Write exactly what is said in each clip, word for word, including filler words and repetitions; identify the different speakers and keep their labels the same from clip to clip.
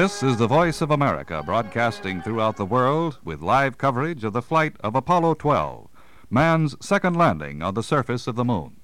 Speaker 1: This is the Voice of America, broadcasting throughout the world with live coverage of the flight of Apollo twelve, man's second landing on the surface of the moon.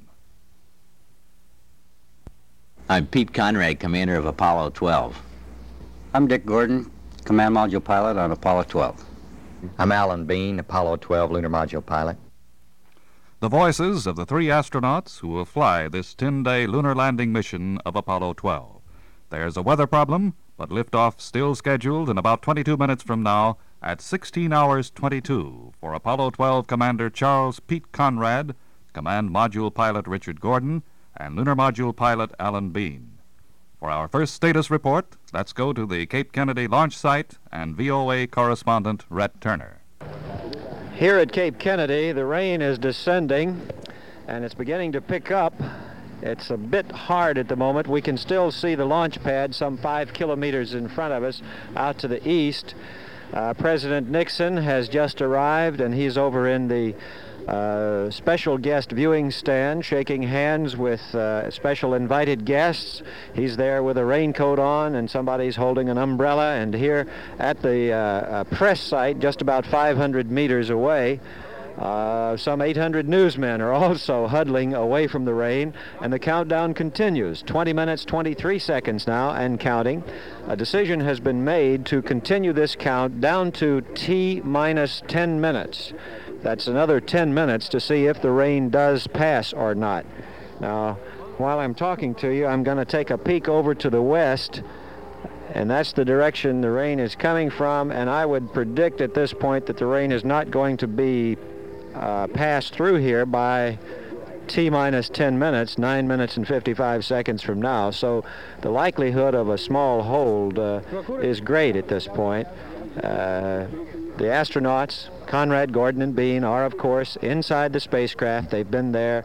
Speaker 2: I'm Pete Conrad, commander of Apollo twelve.
Speaker 3: I'm Dick Gordon, command module pilot on Apollo twelve.
Speaker 4: I'm Alan Bean, Apollo twelve lunar module pilot.
Speaker 1: The voices of the three astronauts who will fly this ten-day lunar landing mission of Apollo twelve. There's a weather problem, but liftoff still scheduled in about twenty-two minutes from now at sixteen hours twenty-two for Apollo twelve Commander Charles Pete Conrad, Command Module Pilot Richard Gordon, and Lunar Module Pilot Alan Bean. For our first status report, let's go to the Cape Kennedy launch site and V O A correspondent Rhett Turner.
Speaker 5: Here at Cape Kennedy, the rain is descending, and it's beginning to pick up. It's a bit hard at the moment. We can still see the launch pad some five kilometers in front of us out to the east. Uh, President Nixon has just arrived, and he's over in the uh, special guest viewing stand shaking hands with uh, special invited guests. He's there with a raincoat on, and somebody's holding an umbrella. And here at the uh, uh, press site, just about five hundred meters away, Uh, some eight hundred newsmen are also huddling away from the rain, and the countdown continues. twenty minutes, twenty-three seconds now, and counting. A decision has been made to continue this count down to T minus ten minutes. That's another ten minutes to see if the rain does pass or not. Now, while I'm talking to you, I'm going to take a peek over to the west, and that's the direction the rain is coming from, and I would predict at this point that the rain is not going to be Uh, pass through here by T minus ten minutes, nine minutes and fifty-five seconds from now. So the likelihood of a small hold uh, is great at this point. Uh, the astronauts, Conrad, Gordon, and Bean, are of course inside the spacecraft. They've been there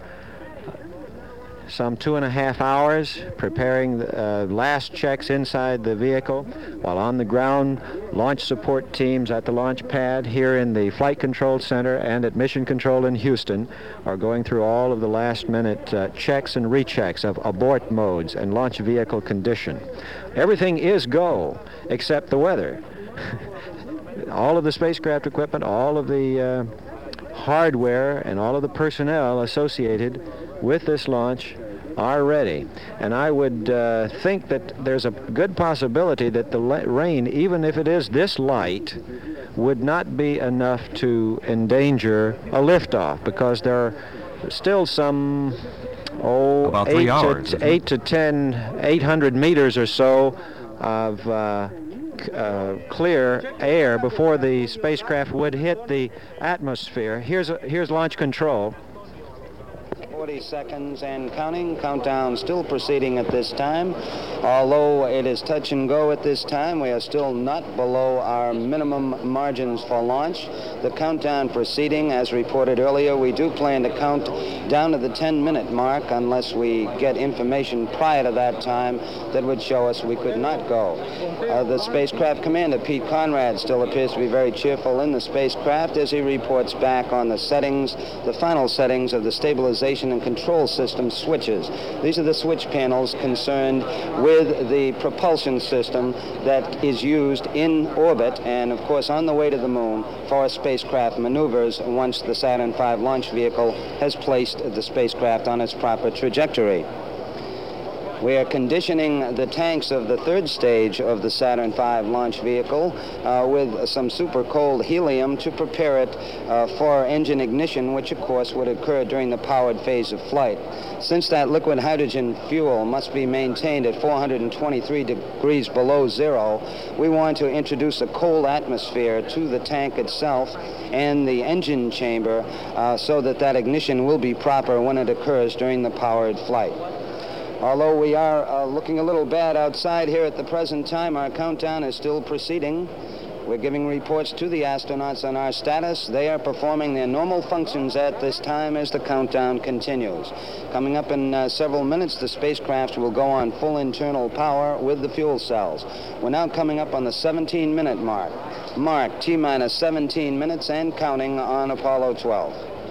Speaker 5: some two and a half hours preparing the uh, last checks inside the vehicle, while on the ground, launch support teams at the launch pad here in the Flight Control Center and at Mission Control in Houston are going through all of the last minute uh, checks and rechecks of abort modes and launch vehicle condition. Everything is go except the weather. All of the spacecraft equipment, all of the uh, hardware, and all of the personnel associated with this launch are ready. And I would uh, think that there's a good possibility that the rain, even if it is this light, would not be enough to endanger a liftoff, because there are still some, oh,
Speaker 1: About three
Speaker 5: eight,
Speaker 1: hours,
Speaker 5: to, eight to ten, eight hundred meters or so of uh, Uh, clear air before the spacecraft would hit the atmosphere. Here's a, here's launch control.
Speaker 6: forty seconds and counting. Countdown still proceeding at this time. Although it is touch and go at this time, we are still not below our minimum margins for launch. The countdown proceeding, as reported earlier, we do plan to count down to the ten minute mark unless we get information prior to that time that would show us we could not go. Uh, the spacecraft commander, Pete Conrad, still appears to be very cheerful in the spacecraft as he reports back on the settings, the final settings of the stabilization and control system switches. These are the switch panels concerned with the propulsion system that is used in orbit and, of course, on the way to the moon for spacecraft maneuvers once the Saturn five launch vehicle has placed the spacecraft on its proper trajectory. We are conditioning the tanks of the third stage of the Saturn five launch vehicle uh, with some super cold helium to prepare it uh, for engine ignition, which of course would occur during the powered phase of flight. Since that liquid hydrogen fuel must be maintained at four hundred twenty-three degrees below zero, we want to introduce a cold atmosphere to the tank itself and the engine chamber uh, so that that ignition will be proper when it occurs during the powered flight. Although we are uh, looking a little bad outside here at the present time, our countdown is still proceeding. We're giving reports to the astronauts on our status. They are performing their normal functions at this time as the countdown continues. Coming up in uh, several minutes, the spacecraft will go on full internal power with the fuel cells. We're now coming up on the seventeen minute mark. Mark, T-minus seventeen minutes and counting on Apollo twelve.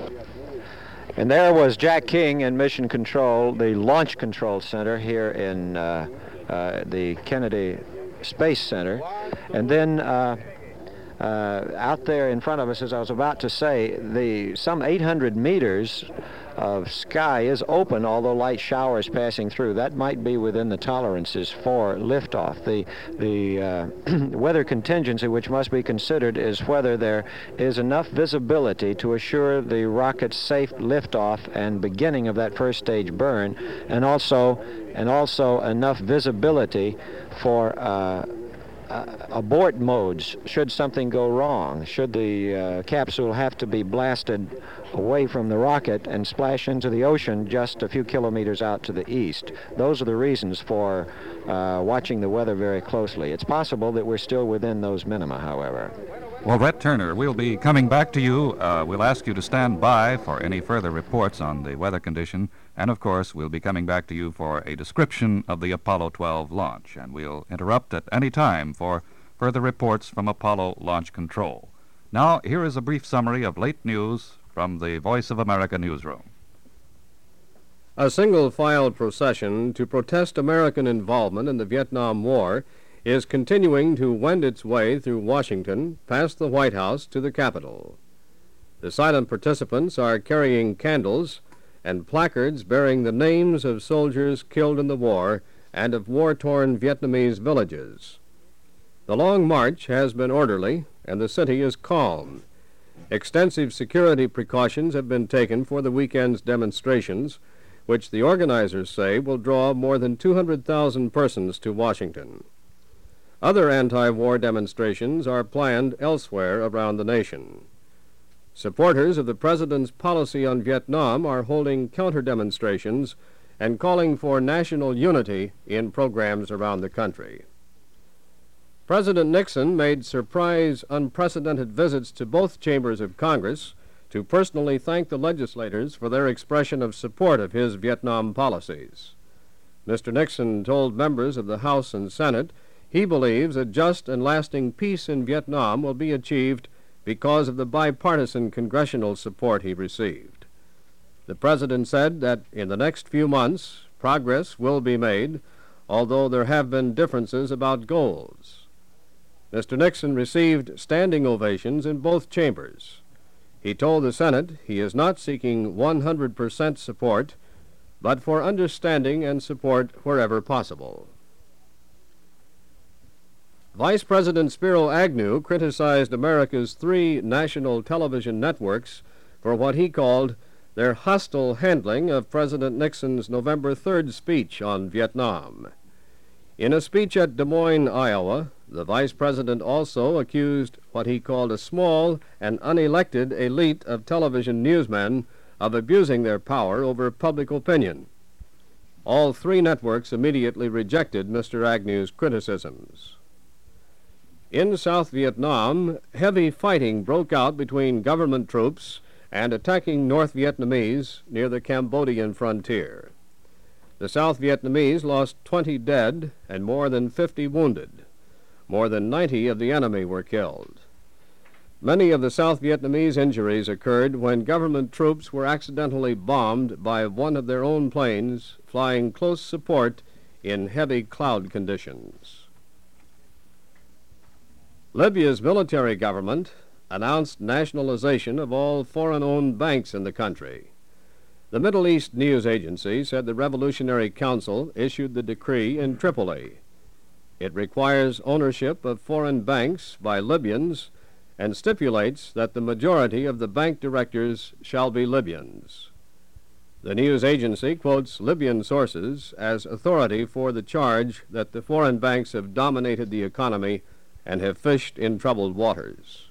Speaker 5: And there was Jack King in Mission Control, the Launch Control Center here in uh, uh, the Kennedy Space Center. And then uh, uh, out there in front of us, as I was about to say, the some eight hundred meters of sky is open, although light showers passing through. That might be within the tolerances for liftoff. The, the uh, weather contingency which must be considered is whether there is enough visibility to assure the rocket's safe liftoff and beginning of that first stage burn, and also, and also enough visibility for uh, Uh, abort modes should something go wrong, should the uh, capsule have to be blasted away from the rocket and splash into the ocean just a few kilometers out to the east. Those are the reasons for uh, watching the weather very closely. It's possible that we're still within those minima, however.
Speaker 1: Well, Rhett Turner, we'll be coming back to you. Uh, we'll ask you to stand by for any further reports on the weather condition. And, of course, we'll be coming back to you for a description of the Apollo twelve launch. And we'll interrupt at any time for further reports from Apollo Launch Control. Now, here is a brief summary of late news from the Voice of America newsroom.
Speaker 7: A single-file procession to protest American involvement in the Vietnam War is continuing to wend its way through Washington, past the White House to the Capitol. The silent participants are carrying candles and placards bearing the names of soldiers killed in the war and of war-torn Vietnamese villages. The long march has been orderly, and the city is calm. Extensive security precautions have been taken for the weekend's demonstrations, which the organizers say will draw more than two hundred thousand persons to Washington. Other anti-war demonstrations are planned elsewhere around the nation. Supporters of the President's policy on Vietnam are holding counter-demonstrations and calling for national unity in programs around the country. President Nixon made surprise, unprecedented visits to both chambers of Congress to personally thank the legislators for their expression of support of his Vietnam policies. Mister Nixon told members of the House and Senate he believes a just and lasting peace in Vietnam will be achieved because of the bipartisan congressional support he received. The President said that in the next few months, progress will be made, although there have been differences about goals. Mister Nixon received standing ovations in both chambers. He told the Senate he is not seeking one hundred percent support, but for understanding and support wherever possible. Vice President Spiro Agnew criticized America's three national television networks for what he called their hostile handling of President Nixon's November third speech on Vietnam. In a speech at Des Moines, Iowa, the Vice President also accused what he called a small and unelected elite of television newsmen of abusing their power over public opinion. All three networks immediately rejected Mister Agnew's criticisms. In South Vietnam, heavy fighting broke out between government troops and attacking North Vietnamese near the Cambodian frontier. The South Vietnamese lost twenty dead and more than fifty wounded. More than ninety of the enemy were killed. Many of the South Vietnamese injuries occurred when government troops were accidentally bombed by one of their own planes flying close support in heavy cloud conditions. Libya's military government announced nationalization of all foreign-owned banks in the country. The Middle East News Agency said the Revolutionary Council issued the decree in Tripoli. It requires ownership of foreign banks by Libyans and stipulates that the majority of the bank directors shall be Libyans. The news agency quotes Libyan sources as authority for the charge that the foreign banks have dominated the economy and have fished in troubled waters.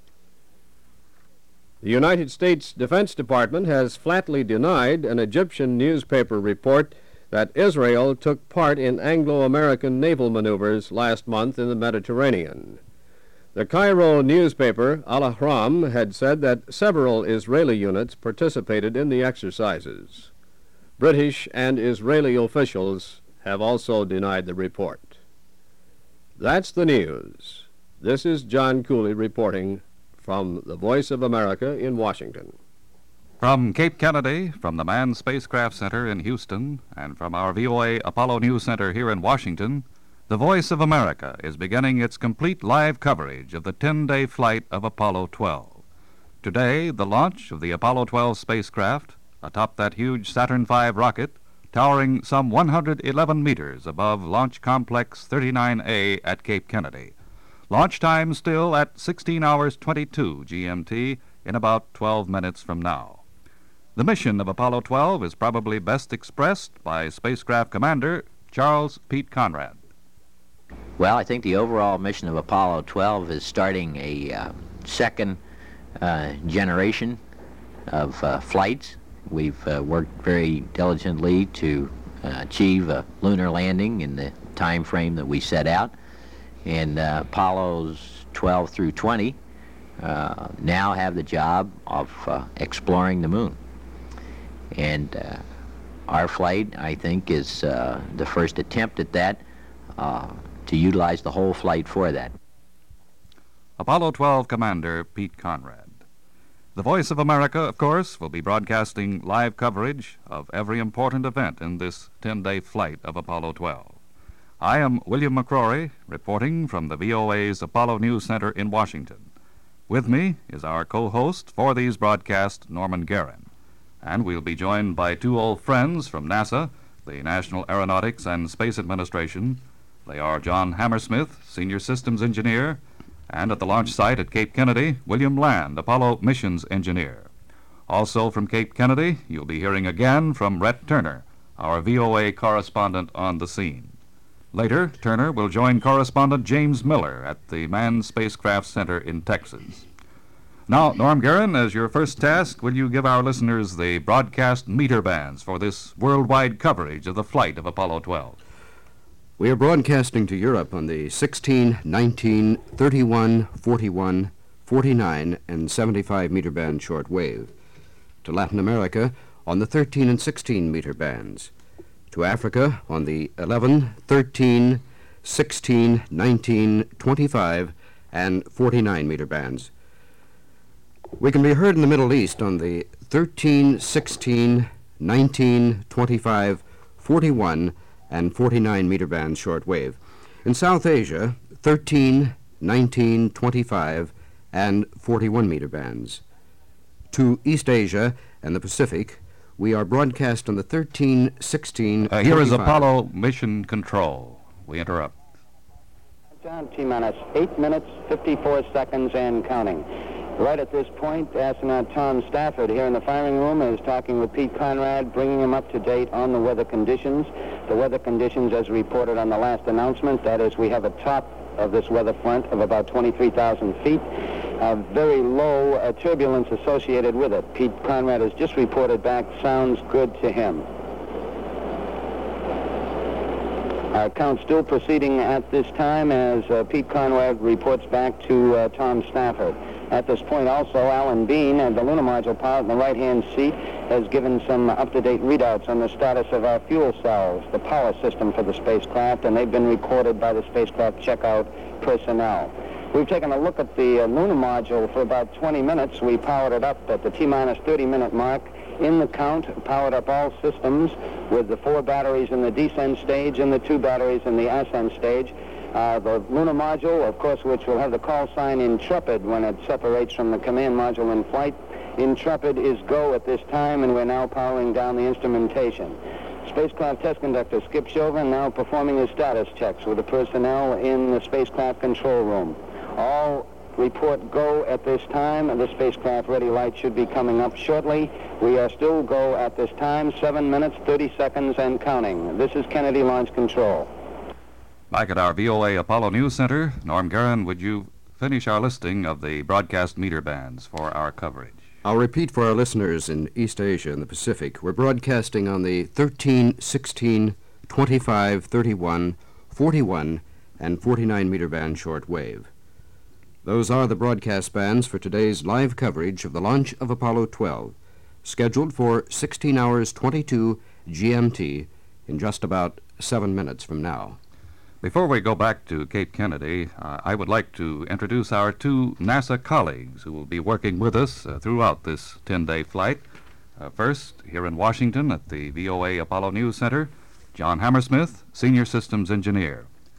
Speaker 7: The United States Defense Department has flatly denied an Egyptian newspaper report that Israel took part in Anglo-American naval maneuvers last month in the Mediterranean. The Cairo newspaper Al Ahram had said that several Israeli units participated in the exercises. British and Israeli officials have also denied the report. That's the news. This is John Cooley reporting from the Voice of America in Washington.
Speaker 1: From Cape Kennedy, from the Manned Spacecraft Center in Houston, and from our V O A Apollo News Center here in Washington, The Voice of America is beginning its complete live coverage of the ten-day flight of Apollo twelve. Today, the launch of the Apollo twelve spacecraft atop that huge Saturn five rocket, towering some one hundred eleven meters above Launch Complex thirty-nine A at Cape Kennedy. Launch time still at sixteen hours twenty-two G M T in about twelve minutes from now. The mission of Apollo twelve is probably best expressed by spacecraft commander Charles Pete Conrad.
Speaker 2: Well, I think the overall mission of Apollo twelve is starting a uh, second uh, generation of uh, flights. We've uh, worked very diligently to uh, achieve a lunar landing in the time frame that we set out. And uh, Apollos twelve through twenty uh, now have the job of uh, exploring the moon. And uh, our flight, I think, is uh, the first attempt at that, uh, to utilize the whole flight for that.
Speaker 1: Apollo twelve Commander Pete Conrad. The Voice of America, of course, will be broadcasting live coverage of every important event in this ten-day flight of Apollo twelve. I am William McCrory, reporting from the V O A's Apollo News Center in Washington. With me is our co-host for these broadcasts, Norman Guerin. And we'll be joined by two old friends from NASA, the National Aeronautics and Space Administration. They are John Hammersmith, Senior Systems Engineer, and at the launch site at Cape Kennedy, William Land, Apollo Missions Engineer. Also from Cape Kennedy, you'll be hearing again from Rhett Turner, our V O A correspondent on the scene. Later, Turner will join correspondent James Miller at the Manned Spacecraft Center in Texas. Now, Norm Guerin, as your first task, will you give our listeners the broadcast meter bands for this worldwide coverage of the flight of Apollo twelve?
Speaker 8: We are broadcasting to Europe on the sixteen, nineteen, thirty-one, forty-one, forty-nine, and seventy-five meter band shortwave. To Latin America on the thirteen and sixteen meter bands. To Africa on the eleven, thirteen, sixteen, nineteen, twenty-five, and forty-nine meter bands. We can be heard in the Middle East on the thirteen, sixteen, nineteen, twenty-five, forty-one, and forty-nine meter band shortwave. In South Asia, thirteen, nineteen, twenty-five, and forty-one meter bands. To East Asia and the Pacific, we are broadcast on the thirteen, sixteen,
Speaker 1: uh, Here is
Speaker 8: twenty-five.
Speaker 1: Apollo Mission Control. We interrupt.
Speaker 6: John, T-minus eight minutes, fifty-four seconds, and counting. Right at this point, astronaut Tom Stafford here in the firing room is talking with Pete Conrad, bringing him up to date on the weather conditions. The weather conditions as reported on the last announcement, that is, we have a top of this weather front of about twenty-three thousand feet. Uh, very low uh, turbulence associated with it. Pete Conrad has just reported back, sounds good to him. Our count still proceeding at this time as uh, Pete Conrad reports back to uh, Tom Stafford. At this point also, Alan Bean, uh, the lunar module pilot in the right-hand seat, has given some up-to-date readouts on the status of our fuel cells, the power system for the spacecraft, and they've been recorded by the spacecraft checkout personnel. We've taken a look at the uh, lunar module for about twenty minutes. We powered it up at the T-minus thirty minute mark. In the count, powered up all systems with the four batteries in the descent stage and the two batteries in the ascent stage. Uh, the lunar module, of course, which will have the call sign Intrepid when it separates from the command module in flight. Intrepid is go at this time, and we're now powering down the instrumentation. Spacecraft test conductor Skip Chauvin now performing his status checks with the personnel in the spacecraft control room. All report go at this time. The spacecraft ready light should be coming up shortly. We are still go at this time, seven minutes, thirty seconds, and counting. This is Kennedy Launch Control.
Speaker 1: Back at our V O A Apollo News Center, Norm Guerin, would you finish our listing of the broadcast meter bands for our coverage?
Speaker 8: I'll repeat for our listeners in East Asia and the Pacific. We're broadcasting on the thirteen, sixteen, twenty-five, thirty-one, forty-one, and forty-nine meter band shortwave. Those are the broadcast bands for today's live coverage of the launch of Apollo twelve, scheduled for sixteen hours twenty-two G M T in just about seven minutes from now.
Speaker 1: Before we go back to Cape Kennedy, uh, I would like to introduce our two NASA colleagues who will be working with us uh, throughout this ten-day flight. Uh, first, here in Washington at the V O A Apollo News Center, John Hammersmith, Senior Systems Engineer.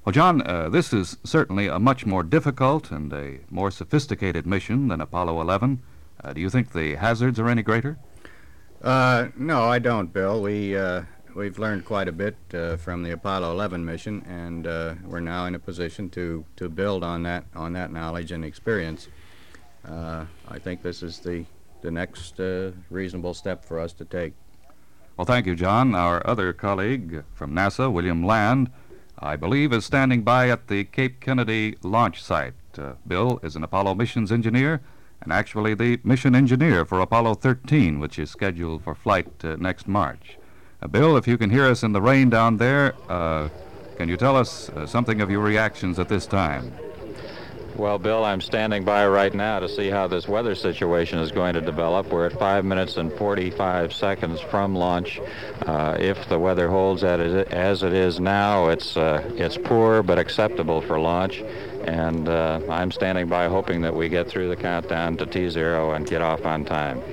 Speaker 1: Well, John, uh, this is certainly a much more difficult and a more sophisticated mission than Apollo eleven. Uh, do you think the hazards are any greater?
Speaker 9: Uh, no, I don't, Bill. We, uh, we've learned quite a bit uh, from the Apollo eleven mission, and uh, we're now in a position to, to build on that, on that knowledge and experience. Uh, I think this is the, the next uh, reasonable step for us to take.
Speaker 1: Well, thank you, John. Our other colleague from NASA, William Land, I believe is standing by at the Cape Kennedy launch site. Uh, Bill is an Apollo missions engineer and actually the mission engineer for Apollo thirteen, which is scheduled for flight uh, next March. Uh, Bill, if you can hear us in the rain down there, uh, can you tell us uh, something of your reactions at this time?
Speaker 5: Well, Bill, I'm standing by right now to see how this weather situation is going to develop. We're at five minutes and forty-five seconds from launch. Uh, if the weather holds as it is now, it's uh, it's poor but acceptable for launch. And uh, I'm standing by hoping that we get through the countdown to T zero and get off on time.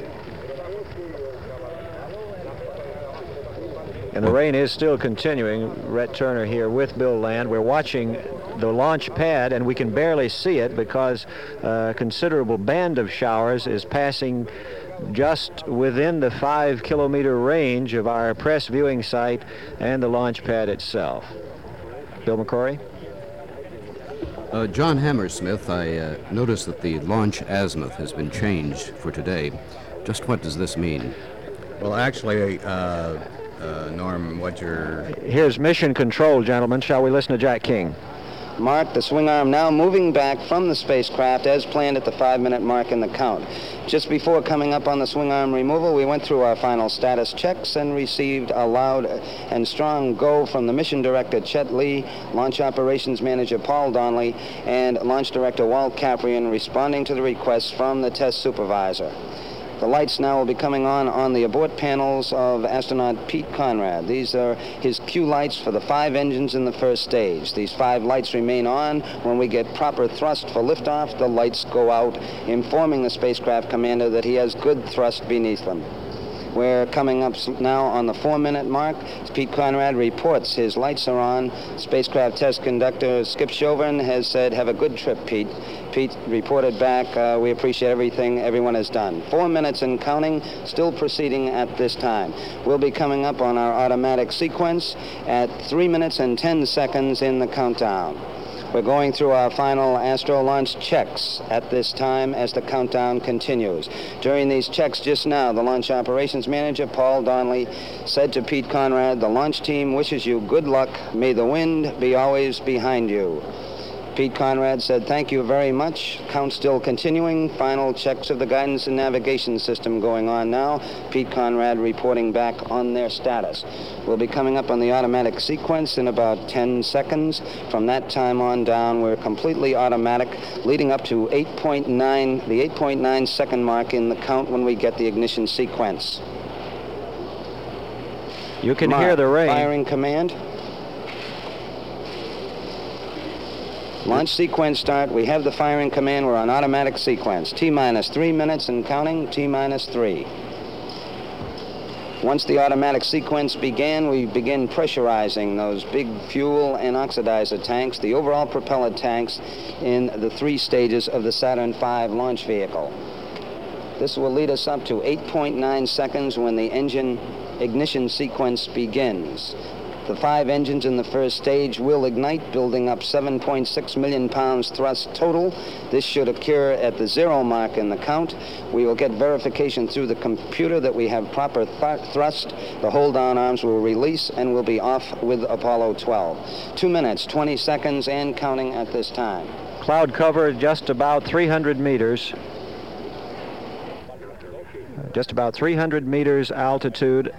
Speaker 5: And the rain is still continuing. Rhett Turner here with Bill Land. We're watching the launch pad, and we can barely see it because a considerable band of showers is passing just within the five kilometer range of our press viewing site and the launch pad itself. Bill McCrory?
Speaker 8: Uh, John Hammersmith, I uh, noticed that the launch azimuth has been changed for today. Just what does this mean?
Speaker 9: Well, actually, uh, uh, Norm, what you're...
Speaker 5: Here's mission control, gentlemen. Shall we listen to Jack King?
Speaker 6: Mark, the swing arm now moving back from the spacecraft as planned at the five-minute mark in the count. Just before coming up on the swing arm removal, we went through our final status checks and received a loud and strong go from the mission director, Chet Lee, launch operations manager, Paul Donnelly, and launch director, Walt Caprian, responding to the requests from the test supervisor. The lights now will be coming on on the abort panels of astronaut Pete Conrad. These are his cue lights for the five engines in the first stage. These five lights remain on. When we get proper thrust for liftoff, the lights go out, informing the spacecraft commander that he has good thrust beneath them. We're coming up now on the four-minute mark. Pete Conrad reports his lights are on. Spacecraft test conductor Skip Chauvin has said, "Have a good trip, Pete." Pete reported back, uh, "We appreciate everything everyone has done." Four minutes and counting, still proceeding at this time. We'll be coming up on our automatic sequence at three minutes and ten seconds in the countdown. We're going through our final Astro launch checks at this time as the countdown continues. During these checks just now, the launch operations manager, Paul Donnelly, said to Pete Conrad, "The launch team wishes you good luck. May the wind be always behind you." Pete Conrad said, "Thank you very much." Count still continuing. Final checks of the guidance and navigation system going on now. Pete Conrad reporting back on their status. We'll be coming up on the automatic sequence in about ten seconds. From that time on down, we're completely automatic, leading up to eight point nine, the eight point nine second mark in the count when we get the ignition sequence.
Speaker 5: You can
Speaker 6: Mark,
Speaker 5: hear the rain.
Speaker 6: Firing command. Launch sequence start. We have the firing command. We're on automatic sequence. T minus three minutes and counting. T minus three. Once the automatic sequence began, we begin pressurizing those big fuel and oxidizer tanks, the overall propeller tanks in the three stages of the Saturn five launch vehicle. This will lead us up to eight point nine seconds when the engine ignition sequence begins. The five engines in the first stage will ignite, building up seven point six million pounds thrust total. This should occur at the zero mark in the count. We will get verification through the computer that we have proper th thrust. The hold-down arms will release and will be off with Apollo twelve. Two minutes, twenty seconds, and counting at this time.
Speaker 5: Cloud cover just about three hundred meters. Just about three hundred meters altitude.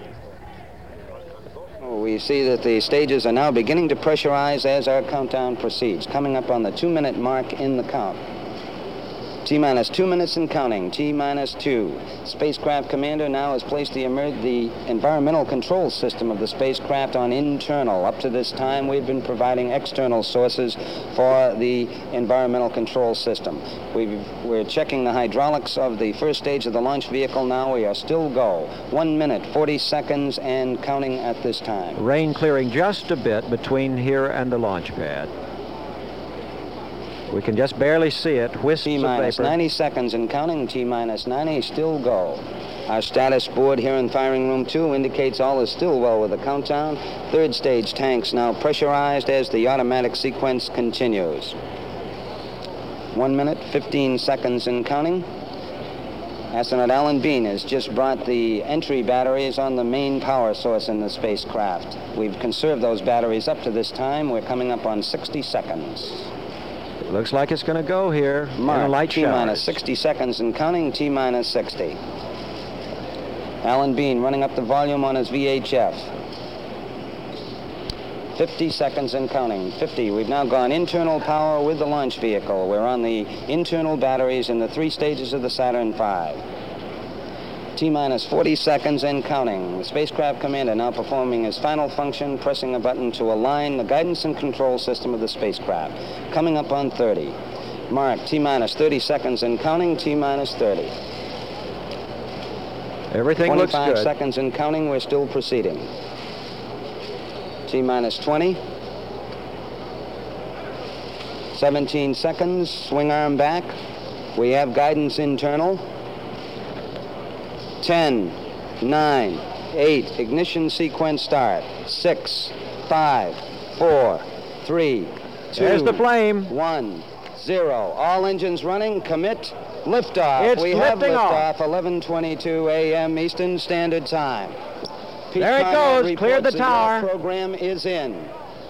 Speaker 6: We see that the stages are now beginning to pressurize as our countdown proceeds, coming up on the two-minute mark in the count. T-minus two minutes and counting. T-minus two. Spacecraft commander now has placed the, the environmental control system of the spacecraft on internal. Up to this time, we've been providing external sources for the environmental control system. We've, we're checking the hydraulics of the first stage of the launch vehicle now. We are still go. One minute, forty seconds, and counting at this time.
Speaker 5: Rain clearing just a bit between here and the launch pad. We can just barely see it. Wisps
Speaker 6: T
Speaker 5: of
Speaker 6: minus
Speaker 5: vapor.
Speaker 6: ninety seconds and counting. T minus ninety, still go. Our status board here in firing room two indicates all is still well with the countdown. Third stage tanks now pressurized as the automatic sequence continues. One minute, fifteen seconds and counting. Astronaut Alan Bean has just brought the entry batteries on the main power source in the spacecraft. We've conserved those batteries up to this time. We're coming up on sixty seconds.
Speaker 5: It looks like it's going to go here.
Speaker 6: Mark,
Speaker 5: in a light
Speaker 6: T
Speaker 5: showers.
Speaker 6: minus sixty seconds and counting. T minus sixty. Alan Bean running up the volume on his V H F. fifty seconds and counting. fifty. We've now gone internal power with the launch vehicle. We're on the internal batteries in the three stages of the Saturn five. T minus forty seconds and counting. The spacecraft commander now performing his final function, pressing a button to align the guidance and control system of the spacecraft. Coming up on thirty. Mark, T minus thirty seconds and counting. T minus thirty.
Speaker 5: Everything looks
Speaker 6: twenty-five
Speaker 5: good.
Speaker 6: seconds and counting. We're still proceeding. T minus twenty. seventeen seconds. Swing arm back. We have guidance internal. ten, nine, eight. Ignition sequence start. six, five, four, three, two.
Speaker 5: There's the flame.
Speaker 6: one, zero. All engines running. Commit. Liftoff.
Speaker 5: It's
Speaker 6: we have
Speaker 5: lifting
Speaker 6: liftoff.
Speaker 5: off.
Speaker 6: eleven twenty-two a m Eastern Standard Time. Pete
Speaker 5: There it
Speaker 6: Conrad
Speaker 5: goes. Cleared the
Speaker 6: reports that
Speaker 5: tower.
Speaker 6: your program is in.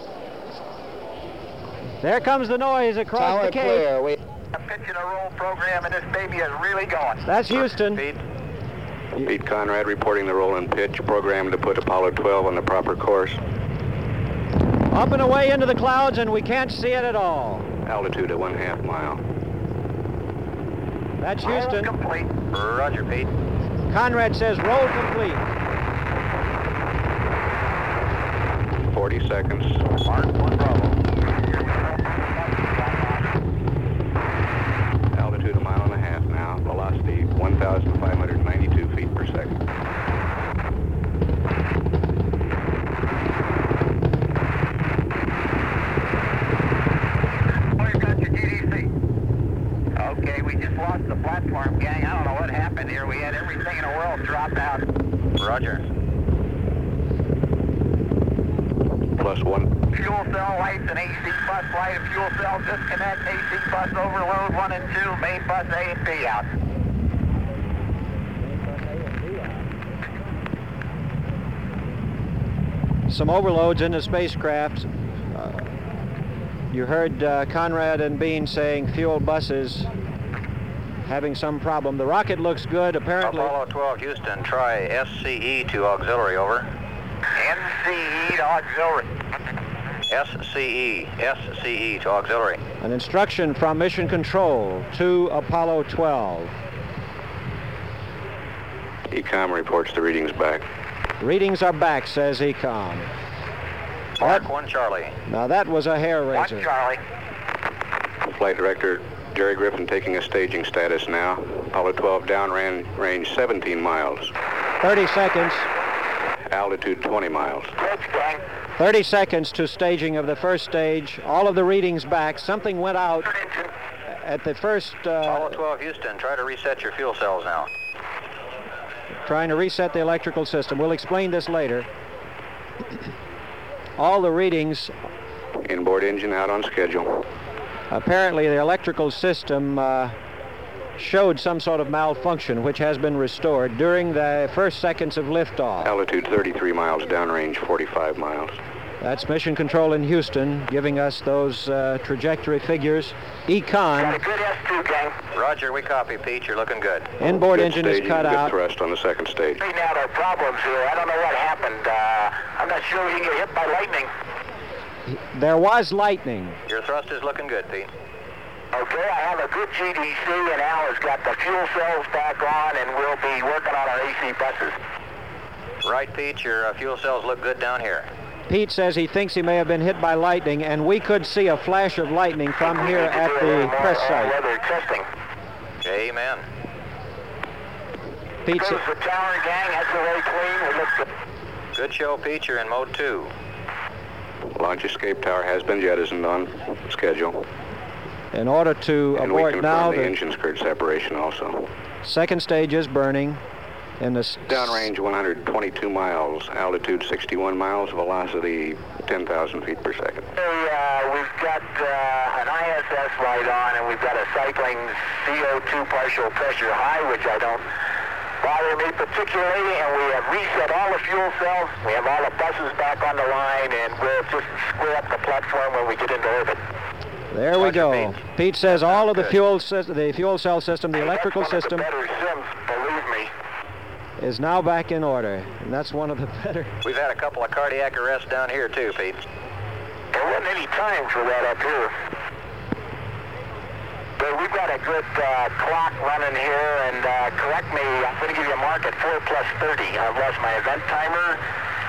Speaker 5: There comes the noise across
Speaker 6: Tower
Speaker 5: the Cape.
Speaker 6: clear. We
Speaker 10: A pitch and a roll program, and this baby is really going.
Speaker 5: That's Houston.
Speaker 10: Pete.
Speaker 11: Pete Conrad reporting the roll and pitch, program to put Apollo twelve on the proper course.
Speaker 5: Up and away into the clouds, and we can't see it at all.
Speaker 11: Altitude at one half mile.
Speaker 5: That's Houston.
Speaker 10: Roll complete. Roger, Pete.
Speaker 5: Conrad says roll complete.
Speaker 11: forty seconds.
Speaker 10: Mark, one Bravo.
Speaker 11: Altitude a mile and a half now. Velocity one thousand five hundred ninety-two feet per second.
Speaker 10: Where's got your G D C? Okay, we just lost the platform, gang. I don't know what happened here. We had everything in the world drop out. Roger.
Speaker 11: Plus one.
Speaker 10: Fuel cell lights and A C bus light and fuel cell disconnect. A C bus overload one and two. Main bus A and B out.
Speaker 5: Some overloads in the spacecraft. Uh, you heard uh, Conrad and Bean saying fuel buses having some problem. The rocket looks good, apparently.
Speaker 10: Apollo twelve, Houston, try S C E to auxiliary, over. N C E to auxiliary. S C E, S C E to auxiliary.
Speaker 5: An instruction from Mission Control to Apollo twelve.
Speaker 11: Ecom reports the readings back.
Speaker 5: Readings are back, says Ecom.
Speaker 10: Mark one Charlie.
Speaker 5: Now that was a hair
Speaker 10: One
Speaker 5: raiser.
Speaker 10: Charlie.
Speaker 11: Flight Director Jerry Griffin taking a staging status now. Apollo twelve downrange range seventeen miles.
Speaker 5: thirty seconds.
Speaker 11: Altitude twenty miles.
Speaker 10: Let's gang.
Speaker 5: thirty seconds to staging of the first stage. All of the readings back. Something went out at the first,
Speaker 10: Apollo
Speaker 5: uh,
Speaker 10: twelve, Houston, try to reset your fuel cells now.
Speaker 5: trying to reset the electrical system. We'll explain this later. All the readings,
Speaker 11: Inboard engine out on schedule.
Speaker 5: apparently the electrical system uh, showed some sort of malfunction, which has been restored during the first seconds of liftoff.
Speaker 11: Altitude thirty-three miles, downrange forty-five miles.
Speaker 5: That's Mission Control in Houston giving us those uh, trajectory figures. Econ,
Speaker 10: good S two, gang. Roger, we copy, Pete. You're looking good.
Speaker 5: inboard
Speaker 11: Good
Speaker 5: engine is
Speaker 11: staging,
Speaker 5: cut
Speaker 11: good
Speaker 5: out.
Speaker 11: thrust on the second stage.
Speaker 10: Right now, there are problems here. I don't know what happened. Uh, I'm not sure we can get hit by lightning.
Speaker 5: There was lightning.
Speaker 10: Your thrust is looking good, Pete. Okay, I have a good G D C, and Al has got the fuel cells back on, and we'll be working on our A C buses. Right, Pete. Your uh, fuel cells look good down here.
Speaker 5: Pete says he thinks he may have been hit by lightning, and we could see a flash of lightning from here at the press site.
Speaker 10: Weather testing. Amen.
Speaker 5: Pete
Speaker 10: Goes
Speaker 5: sa-
Speaker 10: the tower, gang. That's very clean. It looks good. Good show, Pete. You're in mode two.
Speaker 11: Launch escape tower has been jettisoned on schedule.
Speaker 5: In order to
Speaker 11: And we
Speaker 5: abort
Speaker 11: confirm
Speaker 5: now,
Speaker 11: the
Speaker 5: the
Speaker 11: engine skirt separation also.
Speaker 5: second stage is burning. In the s-
Speaker 11: Downrange one hundred twenty-two miles, altitude sixty-one miles, velocity ten thousand feet per second.
Speaker 10: Hey, uh, we've got uh, an I S S light on, and we've got a cycling C O two partial pressure high, which I don't bother me particularly, and we have reset all the fuel cells. We have all the buses back on the line, and we'll just square up the platform when we get into orbit.
Speaker 5: There we go.
Speaker 10: Pete.
Speaker 5: Pete says all of the
Speaker 10: Good.
Speaker 5: fuel sys- the fuel cell system, the
Speaker 10: Hey,
Speaker 5: electrical
Speaker 10: that's one
Speaker 5: system,
Speaker 10: of the better sims, believe me.
Speaker 5: is now back in order, and that's one of the better.
Speaker 12: We've had a couple of cardiac arrests down here too, Pete.
Speaker 10: There wasn't any time for that up here. But we've got a good uh, clock running here, and uh, correct me, I'm going to give you a mark at four plus thirty. I've lost my event timer,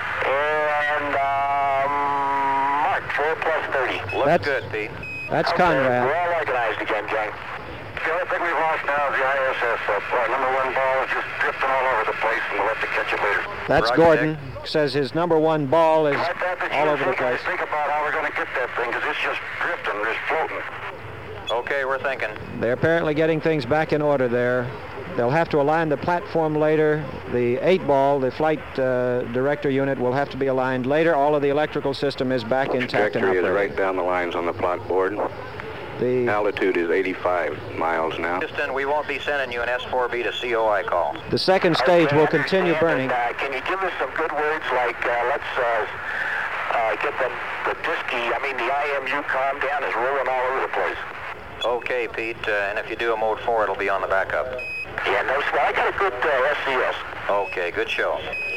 Speaker 10: and um, mark four plus thirty.
Speaker 12: Looks
Speaker 5: That's-
Speaker 12: good, Pete.
Speaker 5: That's
Speaker 10: Okay,
Speaker 5: Conrad.
Speaker 10: we're all organized again, gang. The only thing we've lost now is the I S S. Uh, our number one ball is just drifting all over the place, and we'll have to catch it later.
Speaker 5: That's
Speaker 12: Roger,
Speaker 5: Gordon. Says his number one ball is
Speaker 10: Right back to
Speaker 5: all
Speaker 10: you,
Speaker 5: over the
Speaker 10: so guys,
Speaker 5: place.
Speaker 10: Think about how we're going to get that thing, because it's just drifting, it's floating.
Speaker 12: Okay, we're thinking.
Speaker 5: They're apparently getting things back in order there. They'll have to align the platform later. The eight ball, the flight uh, director unit, will have to be aligned later. All of the electrical system is back intact and
Speaker 11: Trajectory is
Speaker 5: operating.
Speaker 11: right down the lines on the plot board.
Speaker 5: The
Speaker 11: Altitude is eighty-five miles now.
Speaker 12: Houston, we won't be sending you an S four B to C O I call.
Speaker 5: the second stage
Speaker 10: Okay,
Speaker 5: will
Speaker 10: I
Speaker 5: continue
Speaker 10: understand,
Speaker 5: burning.
Speaker 10: and, uh, can you give us some good words like, uh, let's uh, uh, get the, the disky, I mean the I M U calm down, is rolling all over the place.
Speaker 12: Okay, Pete, uh, and if you do a mode four, it'll be on the backup.
Speaker 10: Yeah, no, well, I got a good uh, S C S.
Speaker 12: Okay, good show.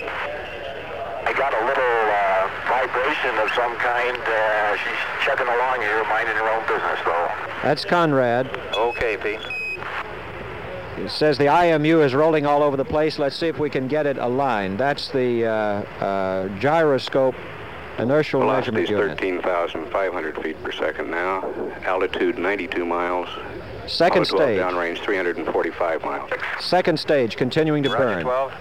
Speaker 10: I got a little uh, vibration of some kind. Uh, she's chugging along here, minding her own business, though.
Speaker 5: That's Conrad.
Speaker 12: Okay, Pete.
Speaker 5: It says the I M U is rolling all over the place. Let's see if we can get it aligned. That's the uh, uh, gyroscope inertial
Speaker 11: Velocity
Speaker 5: measurement
Speaker 11: is
Speaker 5: unit.
Speaker 11: thirteen thousand five hundred feet per second now. Altitude ninety-two miles.
Speaker 5: Second
Speaker 11: Apollo twelve
Speaker 5: stage.
Speaker 11: downrange three hundred forty-five miles.
Speaker 5: Second stage continuing to
Speaker 12: Roger,
Speaker 5: burn.
Speaker 12: twelve.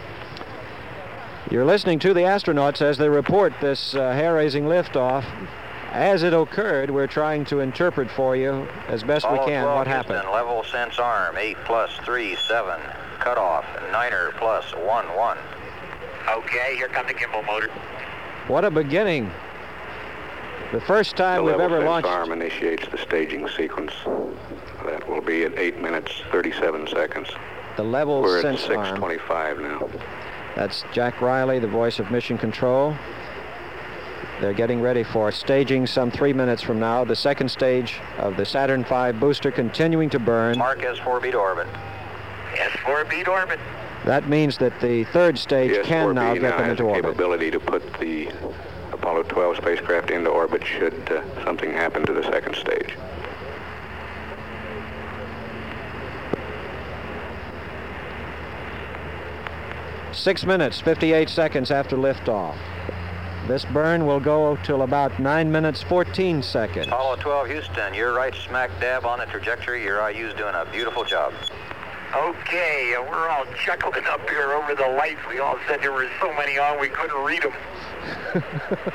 Speaker 5: You're listening to the astronauts as they report this uh, hair-raising liftoff. As it occurred, we're trying to interpret for you as best we
Speaker 12: Apollo
Speaker 5: can
Speaker 12: twelve,
Speaker 5: what
Speaker 12: Houston,
Speaker 5: happened.
Speaker 12: level sense arm, eight plus three, seven. Cutoff, niner plus one, one.
Speaker 10: Okay, here comes the gimbal motor.
Speaker 5: What a beginning. The first
Speaker 11: The
Speaker 5: time we've
Speaker 11: level
Speaker 5: ever
Speaker 11: sense
Speaker 5: launched.
Speaker 11: arm initiates the staging sequence. That will be at eight minutes, thirty-seven seconds.
Speaker 5: The level
Speaker 11: We're at
Speaker 5: sense
Speaker 11: six
Speaker 5: arm.
Speaker 11: twenty-five now.
Speaker 5: That's Jack Riley, the voice of Mission Control. They're getting ready for staging some three minutes from now. The second stage of the Saturn five booster continuing to burn.
Speaker 12: Mark S four B to orbit.
Speaker 10: S four B to orbit.
Speaker 5: That means that the third stage
Speaker 11: The
Speaker 5: can
Speaker 11: S four B
Speaker 5: now
Speaker 11: now
Speaker 5: get them
Speaker 11: has
Speaker 5: into
Speaker 11: the
Speaker 5: orbit.
Speaker 11: capability to put the Apollo twelve spacecraft into orbit should uh, something happen to the second stage.
Speaker 5: Six minutes, fifty-eight seconds after liftoff. This burn will go till about nine minutes, fourteen seconds.
Speaker 12: Apollo twelve, Houston, you're right smack dab on the trajectory. Your I U's doing a beautiful job.
Speaker 10: Okay, uh, we're all chuckling up here over the lights. We all said there were so many on we couldn't read them.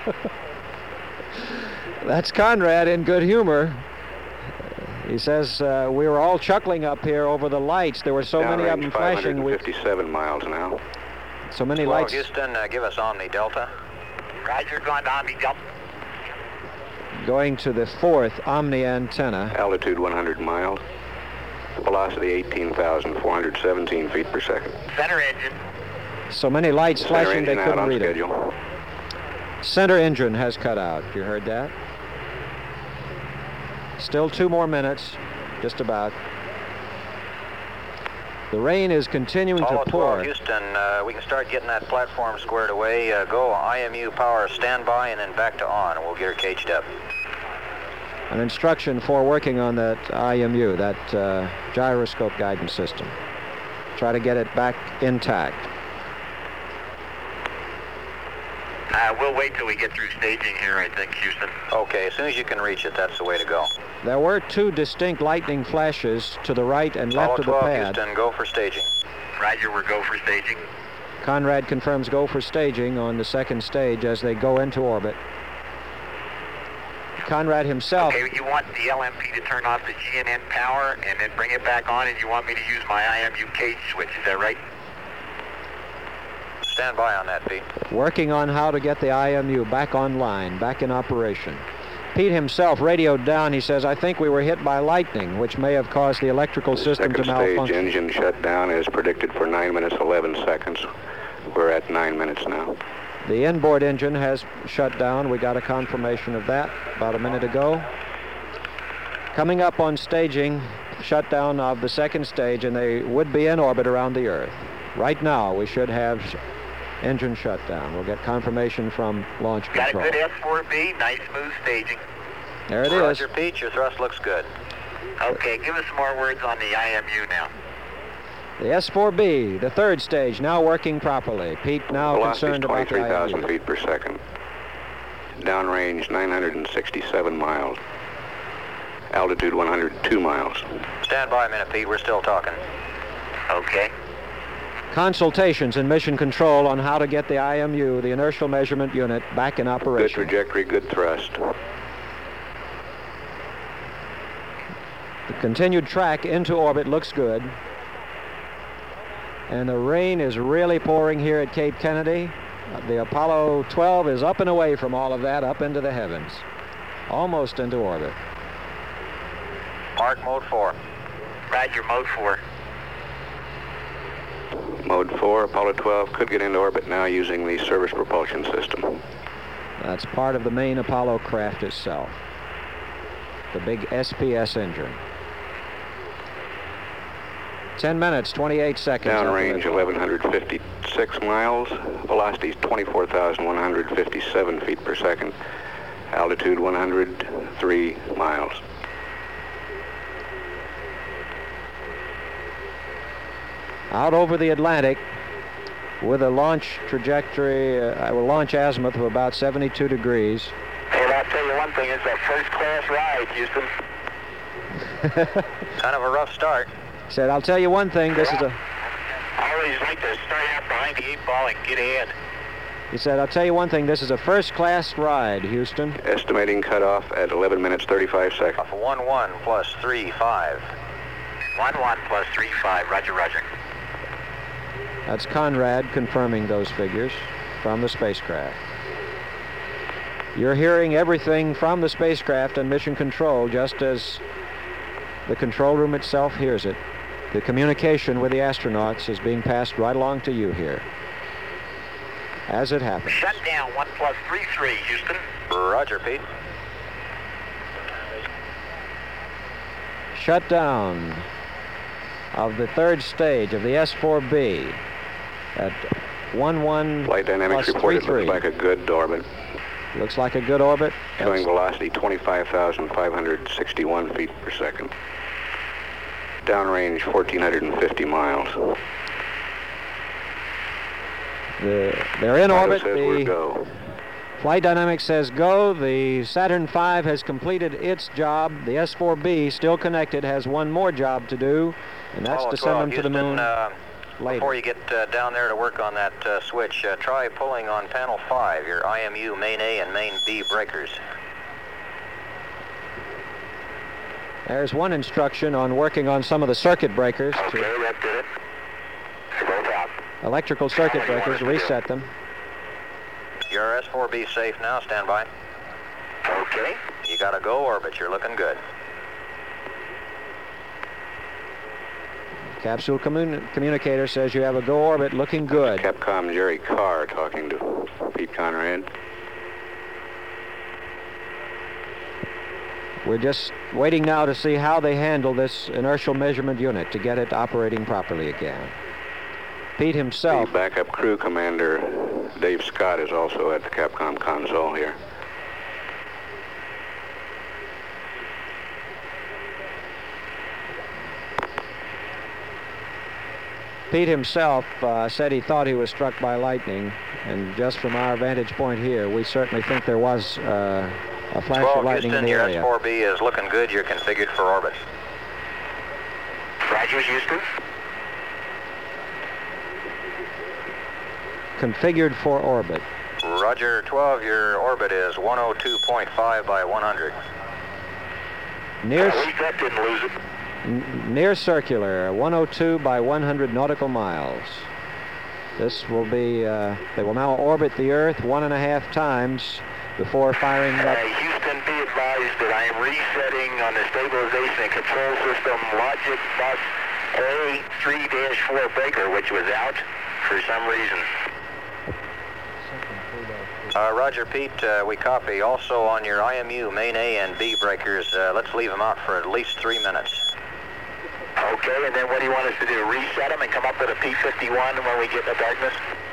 Speaker 5: That's Conrad in good humor. He says uh, we were all chuckling up here over the lights. There were so many of them
Speaker 11: Downrange
Speaker 5: flashing. We,
Speaker 11: fifty-seven miles now.
Speaker 5: so many
Speaker 12: twelve,
Speaker 5: lights
Speaker 12: Houston, uh, give us Omni Delta.
Speaker 10: Roger, gone to Omni Delta.
Speaker 5: going to the fourth Omni antenna.
Speaker 11: Altitude one hundred miles. Velocity eighteen thousand four hundred seventeen feet per second.
Speaker 10: Center engine.
Speaker 5: So many lights
Speaker 11: Center
Speaker 5: flashing they
Speaker 11: engine out
Speaker 5: couldn't
Speaker 11: on
Speaker 5: read it.
Speaker 11: schedule.
Speaker 5: Center engine has cut out. You heard that? Still two more minutes, just about. The rain is continuing
Speaker 12: Apollo
Speaker 5: to pour.
Speaker 12: twelve, Houston, uh, we can start getting that platform squared away. Uh, go I M U power standby and then back to on. We'll get her caged up.
Speaker 5: An instruction for working on that I M U, that uh, gyroscope guidance system. Try to get it back intact.
Speaker 10: Uh, we'll wait till we get through staging here, I think, Houston.
Speaker 12: Okay, as soon as you can reach it, that's the way to go.
Speaker 5: There were two distinct lightning flashes to the right and
Speaker 12: Apollo
Speaker 5: left of the
Speaker 12: twelve,
Speaker 5: pad.
Speaker 12: Houston, go for staging.
Speaker 10: Roger, we're go for staging.
Speaker 5: Conrad confirms go for staging on the second stage as they go into orbit. Conrad himself.
Speaker 10: Okay, you want the L M P to turn off the G N N power and then bring it back on, and you want me to use my I M U cage switch, is that right?
Speaker 12: Stand by on that, Pete.
Speaker 5: Working on how to get the I M U back online, back in operation. Pete himself radioed down. He says, I think we were hit by lightning, which may have caused the electrical system
Speaker 11: Second
Speaker 5: to malfunction.
Speaker 11: stage engine shutdown is predicted for nine minutes, eleven seconds. We're at nine minutes now.
Speaker 5: The inboard engine has shut down. We got a confirmation of that about a minute ago. Coming up on staging, shutdown of the second stage, and they would be in orbit around the Earth. Right now, we should have sh engine shutdown. We'll get confirmation from launch control.
Speaker 10: Got a good S four B, nice smooth staging.
Speaker 5: There it
Speaker 12: Roger,
Speaker 5: is.
Speaker 12: Pete, your thrust looks good.
Speaker 10: Okay, give us some more words on the I M U now.
Speaker 5: The S four B, the third stage, now working properly. Pete now
Speaker 11: Velocity is
Speaker 5: concerned about the
Speaker 11: twenty-three thousand
Speaker 5: I M U.
Speaker 11: feet per second. Downrange nine hundred sixty-seven miles. Altitude one hundred two miles.
Speaker 12: Stand by a minute, Pete. We're still talking.
Speaker 10: Okay.
Speaker 5: Consultations in mission control on how to get the I M U, the inertial measurement unit, back in
Speaker 11: Good
Speaker 5: operation.
Speaker 11: trajectory, good thrust.
Speaker 5: The continued track into orbit looks good. And the rain is really pouring here at Cape Kennedy. The Apollo twelve is up and away from all of that, up into the heavens, almost into orbit.
Speaker 12: Mark mode four.
Speaker 10: Roger, mode four.
Speaker 11: Mode four, Apollo twelve could get into orbit now using the service propulsion system.
Speaker 5: That's part of the main Apollo craft itself, the big S P S engine. ten minutes, twenty-eight seconds.
Speaker 11: Downrange eleven fifty-six miles. Velocity is twenty-four thousand one hundred fifty-seven feet per second. Altitude one hundred three miles.
Speaker 5: Out over the Atlantic with a launch trajectory, uh, a launch azimuth of about seventy-two degrees.
Speaker 10: Hey, I'll tell you one thing, it's a first-class ride, Houston.
Speaker 12: Kind of a rough start.
Speaker 5: Said, I'll tell you one thing, this is a...
Speaker 10: I always like to start out behind the eight ball and get ahead.
Speaker 5: He said, I'll tell you one thing, this is a first-class ride, Houston.
Speaker 11: Estimating cutoff at eleven minutes, thirty-five seconds.
Speaker 12: Off one one plus three five.
Speaker 10: one one plus three five, roger, roger.
Speaker 5: That's Conrad confirming those figures from the spacecraft. You're hearing everything from the spacecraft and mission control just as the control room itself hears it. The communication with the astronauts is being passed right along to you here as it happens.
Speaker 10: Shut down, one plus three three, Houston.
Speaker 12: Roger, Pete.
Speaker 5: Shut down of the third stage of the S four B at one one
Speaker 11: Flight dynamics
Speaker 5: plus
Speaker 11: reported
Speaker 5: three
Speaker 11: looks like a good orbit.
Speaker 5: Looks like a good orbit.
Speaker 11: Showing velocity twenty-five thousand five hundred sixty-one feet per second. Downrange one thousand four hundred fifty miles.
Speaker 5: The, they're in orbit.
Speaker 11: Says we're
Speaker 5: The
Speaker 11: go.
Speaker 5: flight dynamics says go. The Saturn five has completed its job. The S four B, still connected, has one more job to do, and that's
Speaker 12: Apollo
Speaker 5: to send them
Speaker 12: twelve,
Speaker 5: to the
Speaker 12: Houston,
Speaker 5: moon
Speaker 12: uh,
Speaker 5: later.
Speaker 12: Before you get uh, down there to work on that uh, switch, uh, try pulling on panel five, your I M U main A and main B breakers.
Speaker 5: There's one instruction on working on some of the circuit breakers.
Speaker 10: Okay,
Speaker 5: To
Speaker 10: that did it. Both out.
Speaker 5: electrical circuit breakers, reset them.
Speaker 12: Your S four B safe now, stand by.
Speaker 10: Okay.
Speaker 12: You got a go orbit, you're looking good.
Speaker 5: Capsule commun communicator says you have a go orbit looking good.
Speaker 11: Capcom Jerry Carr talking to Pete Conrad.
Speaker 5: We're just waiting now to see how they handle this inertial measurement unit to get it operating properly again. Pete himself.
Speaker 11: The backup crew commander, Dave Scott, is also at the Capcom console here.
Speaker 5: Pete himself uh, said he thought he was struck by lightning, and just from our vantage point here, we certainly think there was uh, a flash
Speaker 12: twelve,
Speaker 5: of lightning
Speaker 12: Houston,
Speaker 5: in the
Speaker 12: your
Speaker 5: area.
Speaker 12: S four B is looking good, you're configured for orbit.
Speaker 10: Roger, Houston.
Speaker 5: Configured for orbit.
Speaker 12: Roger, twelve, your orbit is one oh two point five by one hundred.
Speaker 5: Near,
Speaker 10: Reset, didn't lose it.
Speaker 5: n- near circular, one oh two by one hundred nautical miles. This will be, uh, they will now orbit the Earth one and a half times before firing
Speaker 10: Uh,
Speaker 5: up.
Speaker 10: Houston, be advised that I am resetting on the stabilization and control system Logic Bus A three dash four breaker, which was out for some reason.
Speaker 12: Uh, Roger, Pete, uh, we copy. Also on your I M U main A and B breakers, uh, let's leave them out for at least three minutes.
Speaker 10: Okay, and then what do you want us to do? Reset them and come up with a P fifty-one when we get in the darkness?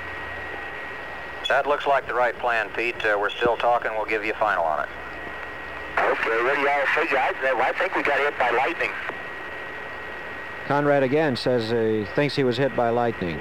Speaker 12: That looks like the right plan, Pete. Uh, we're still talking. We'll give you a final on it.
Speaker 10: Okay, what do y'all figure? I, I think we got hit by lightning.
Speaker 5: Conrad again says he thinks he was hit by lightning.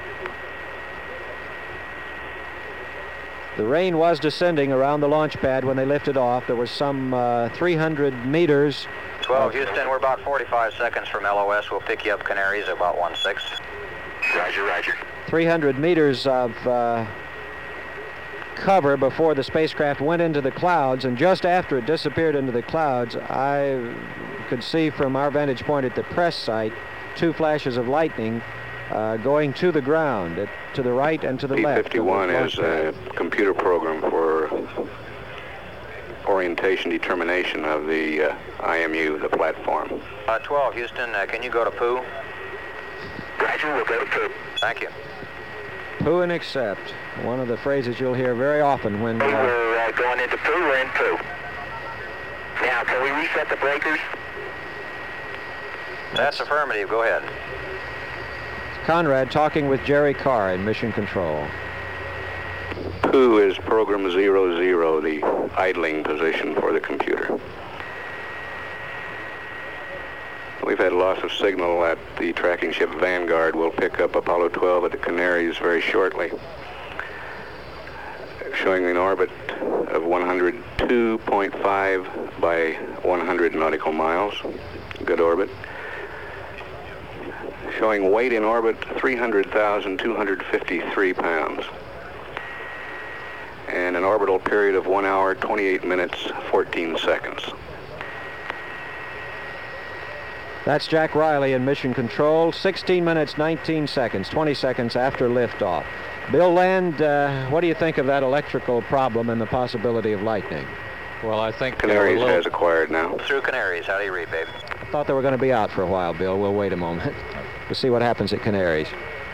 Speaker 5: The rain was descending around the launch pad when they lifted off. There was some uh, three hundred meters.
Speaker 12: twelve, Houston, we're about forty-five seconds from L O S. We'll pick you up Canaries at about one six.
Speaker 10: Roger, roger.
Speaker 5: three hundred meters of uh, cover before the spacecraft went into the clouds, and just after it disappeared into the clouds, I could see from our vantage point at the press site two flashes of lightning uh, going to the ground, at, to the right and to the
Speaker 11: P
Speaker 5: left.
Speaker 11: fifty-one is a computer program for orientation determination of the uh, I M U, the platform.
Speaker 12: Uh, twelve, Houston, uh, can you go to Pooh?
Speaker 10: Roger, we'll go to Pooh.
Speaker 12: Thank you.
Speaker 5: Pooh and accept. One of the phrases you'll hear very often when... Uh,
Speaker 10: we're uh, going into Pooh, we're in Pooh. Now, can we reset the breakers?
Speaker 12: That's affirmative. Go ahead.
Speaker 5: Conrad talking with Jerry Carr in Mission Control.
Speaker 11: Pooh is program zero zero, the idling position for the computer. We've had loss of signal at the tracking ship Vanguard. We'll pick up Apollo twelve at the Canaries very shortly, showing an orbit of one hundred two point five by one hundred nautical miles. Good orbit. Showing weight in orbit three hundred thousand two hundred fifty-three pounds. And an orbital period of one hour, twenty-eight minutes, fourteen seconds.
Speaker 5: That's Jack Riley in Mission Control, sixteen minutes, nineteen seconds, twenty seconds after liftoff. Bill Land, uh, what do you think of that electrical problem and the possibility of lightning?
Speaker 12: Well, I think...
Speaker 11: Canaries uh, has acquired now.
Speaker 12: Through Canaries. How do you read, babe?
Speaker 5: I thought they were going to be out for a while, Bill. We'll wait a moment to see what happens at Canaries.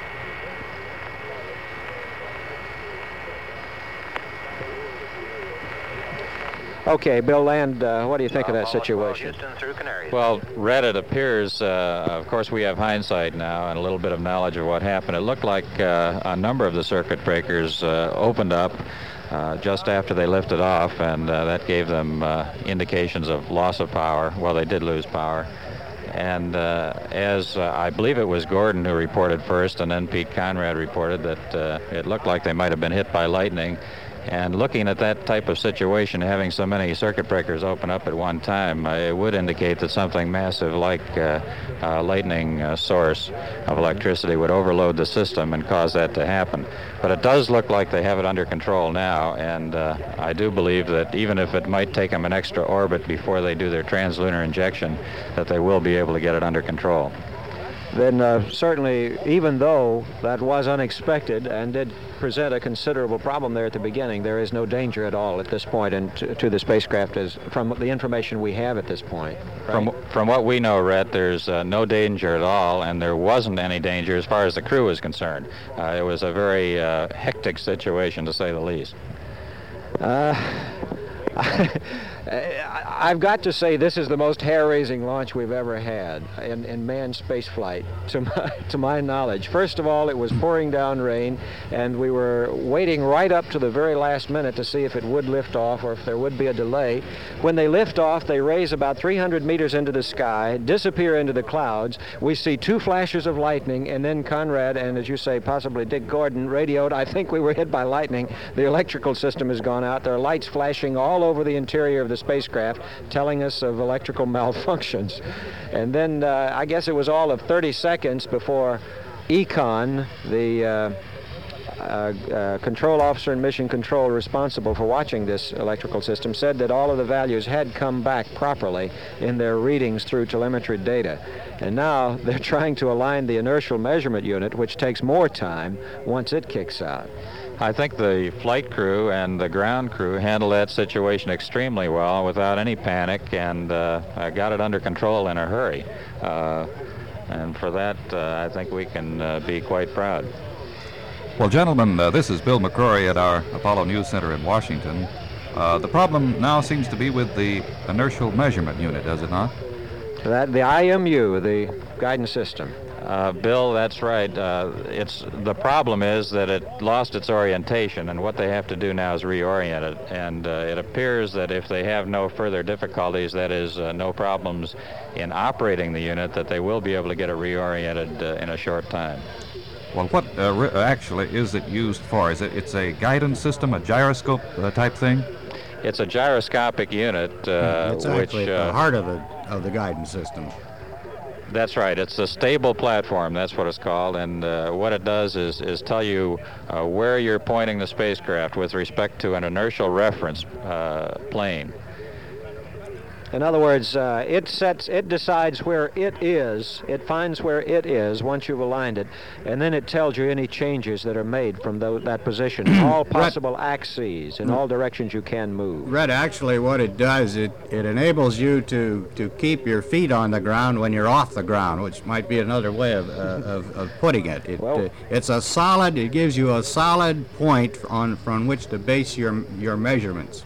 Speaker 5: Okay, Bill Land, uh, what do you think of that situation?
Speaker 13: Well, Red, it appears, uh, of course, we have hindsight now and a little bit of knowledge of what happened. It looked like uh, a number of the circuit breakers uh, opened up uh, just after they lifted off, and uh, that gave them uh, indications of loss of power. Well, they did lose power. And uh, as uh, I believe it was Gordon who reported first, and then Pete Conrad reported that uh, it looked like they might have been hit by lightning. And looking at that type of situation, having so many circuit breakers open up at one time, uh, it would indicate that something massive like uh, a lightning uh, source of electricity would overload the system and cause that to happen. But it does look like they have it under control now, and uh, I do believe that even if it might take them an extra orbit before they do their translunar injection, that they will be able to get it under control.
Speaker 5: Then uh, certainly, even though that was unexpected and did present a considerable problem there at the beginning, there is no danger at all at this point and to, to the spacecraft as from the information we have at this point. Right?
Speaker 13: From from what we know, Rhett, there's uh, no danger at all, and there wasn't any danger as far as the crew is concerned. Uh, it was a very uh, hectic situation, to say the least.
Speaker 5: Uh, I've got to say this is the most hair-raising launch we've ever had in, in manned space flight, to my, to my knowledge. First of all, it was pouring down rain, and we were waiting right up to the very last minute to see if it would lift off or if there would be a delay. When they lift off, they raise about three hundred meters into the sky, disappear into the clouds. We see two flashes of lightning, and then Conrad and, as you say, possibly Dick Gordon radioed, I think we were hit by lightning. The electrical system has gone out. There are lights flashing all over the interior of the spacecraft telling us of electrical malfunctions. And then uh, I guess it was all of thirty seconds before Econ, the uh, uh, control officer in mission control responsible for watching this electrical system said that all of the values had come back properly in their readings through telemetry data. And now they're trying to align the inertial measurement unit, which takes more time once it kicks out.
Speaker 13: I think the flight crew and the ground crew handled that situation extremely well without any panic, and uh, got it under control in a hurry. Uh, and for that, uh, I think we can uh, be quite proud.
Speaker 1: Well, gentlemen, uh, this is Bill McCrory at our Apollo News Center in Washington. Uh, the problem now seems to be with the inertial measurement unit, does it not?
Speaker 5: That the I M U, the guidance system.
Speaker 13: Uh, Bill, that's right. Uh, it's the problem is that it lost its orientation, and what they have to do now is reorient it. And uh, it appears that if they have no further difficulties, that is, uh, no problems in operating the unit, that they will be able to get it reoriented uh, in a short time.
Speaker 1: Well, what uh, re- actually is it used for? Is it it's a guidance system, a gyroscope uh, type thing?
Speaker 13: It's a gyroscopic unit, uh,
Speaker 9: it's
Speaker 13: which
Speaker 9: actually
Speaker 13: uh,
Speaker 9: at the heart of the of the guidance system.
Speaker 13: That's right. It's a stable platform. That's what it's called. And uh, what it does is, is tell you uh, where you're pointing the spacecraft with respect to an inertial reference uh, plane.
Speaker 5: In other words, uh, it sets, it decides where it is, it finds where it is once you've aligned it, and then it tells you any changes that are made from tho- that position, all possible axes in all directions you can move.
Speaker 9: Red, actually what it does, it, it enables you to, to keep your feet on the ground when you're off the ground, which might be another way of, uh, of, of putting it. It
Speaker 5: Well-
Speaker 9: uh, it's a solid, it gives you a solid point on from which to base your, your measurements.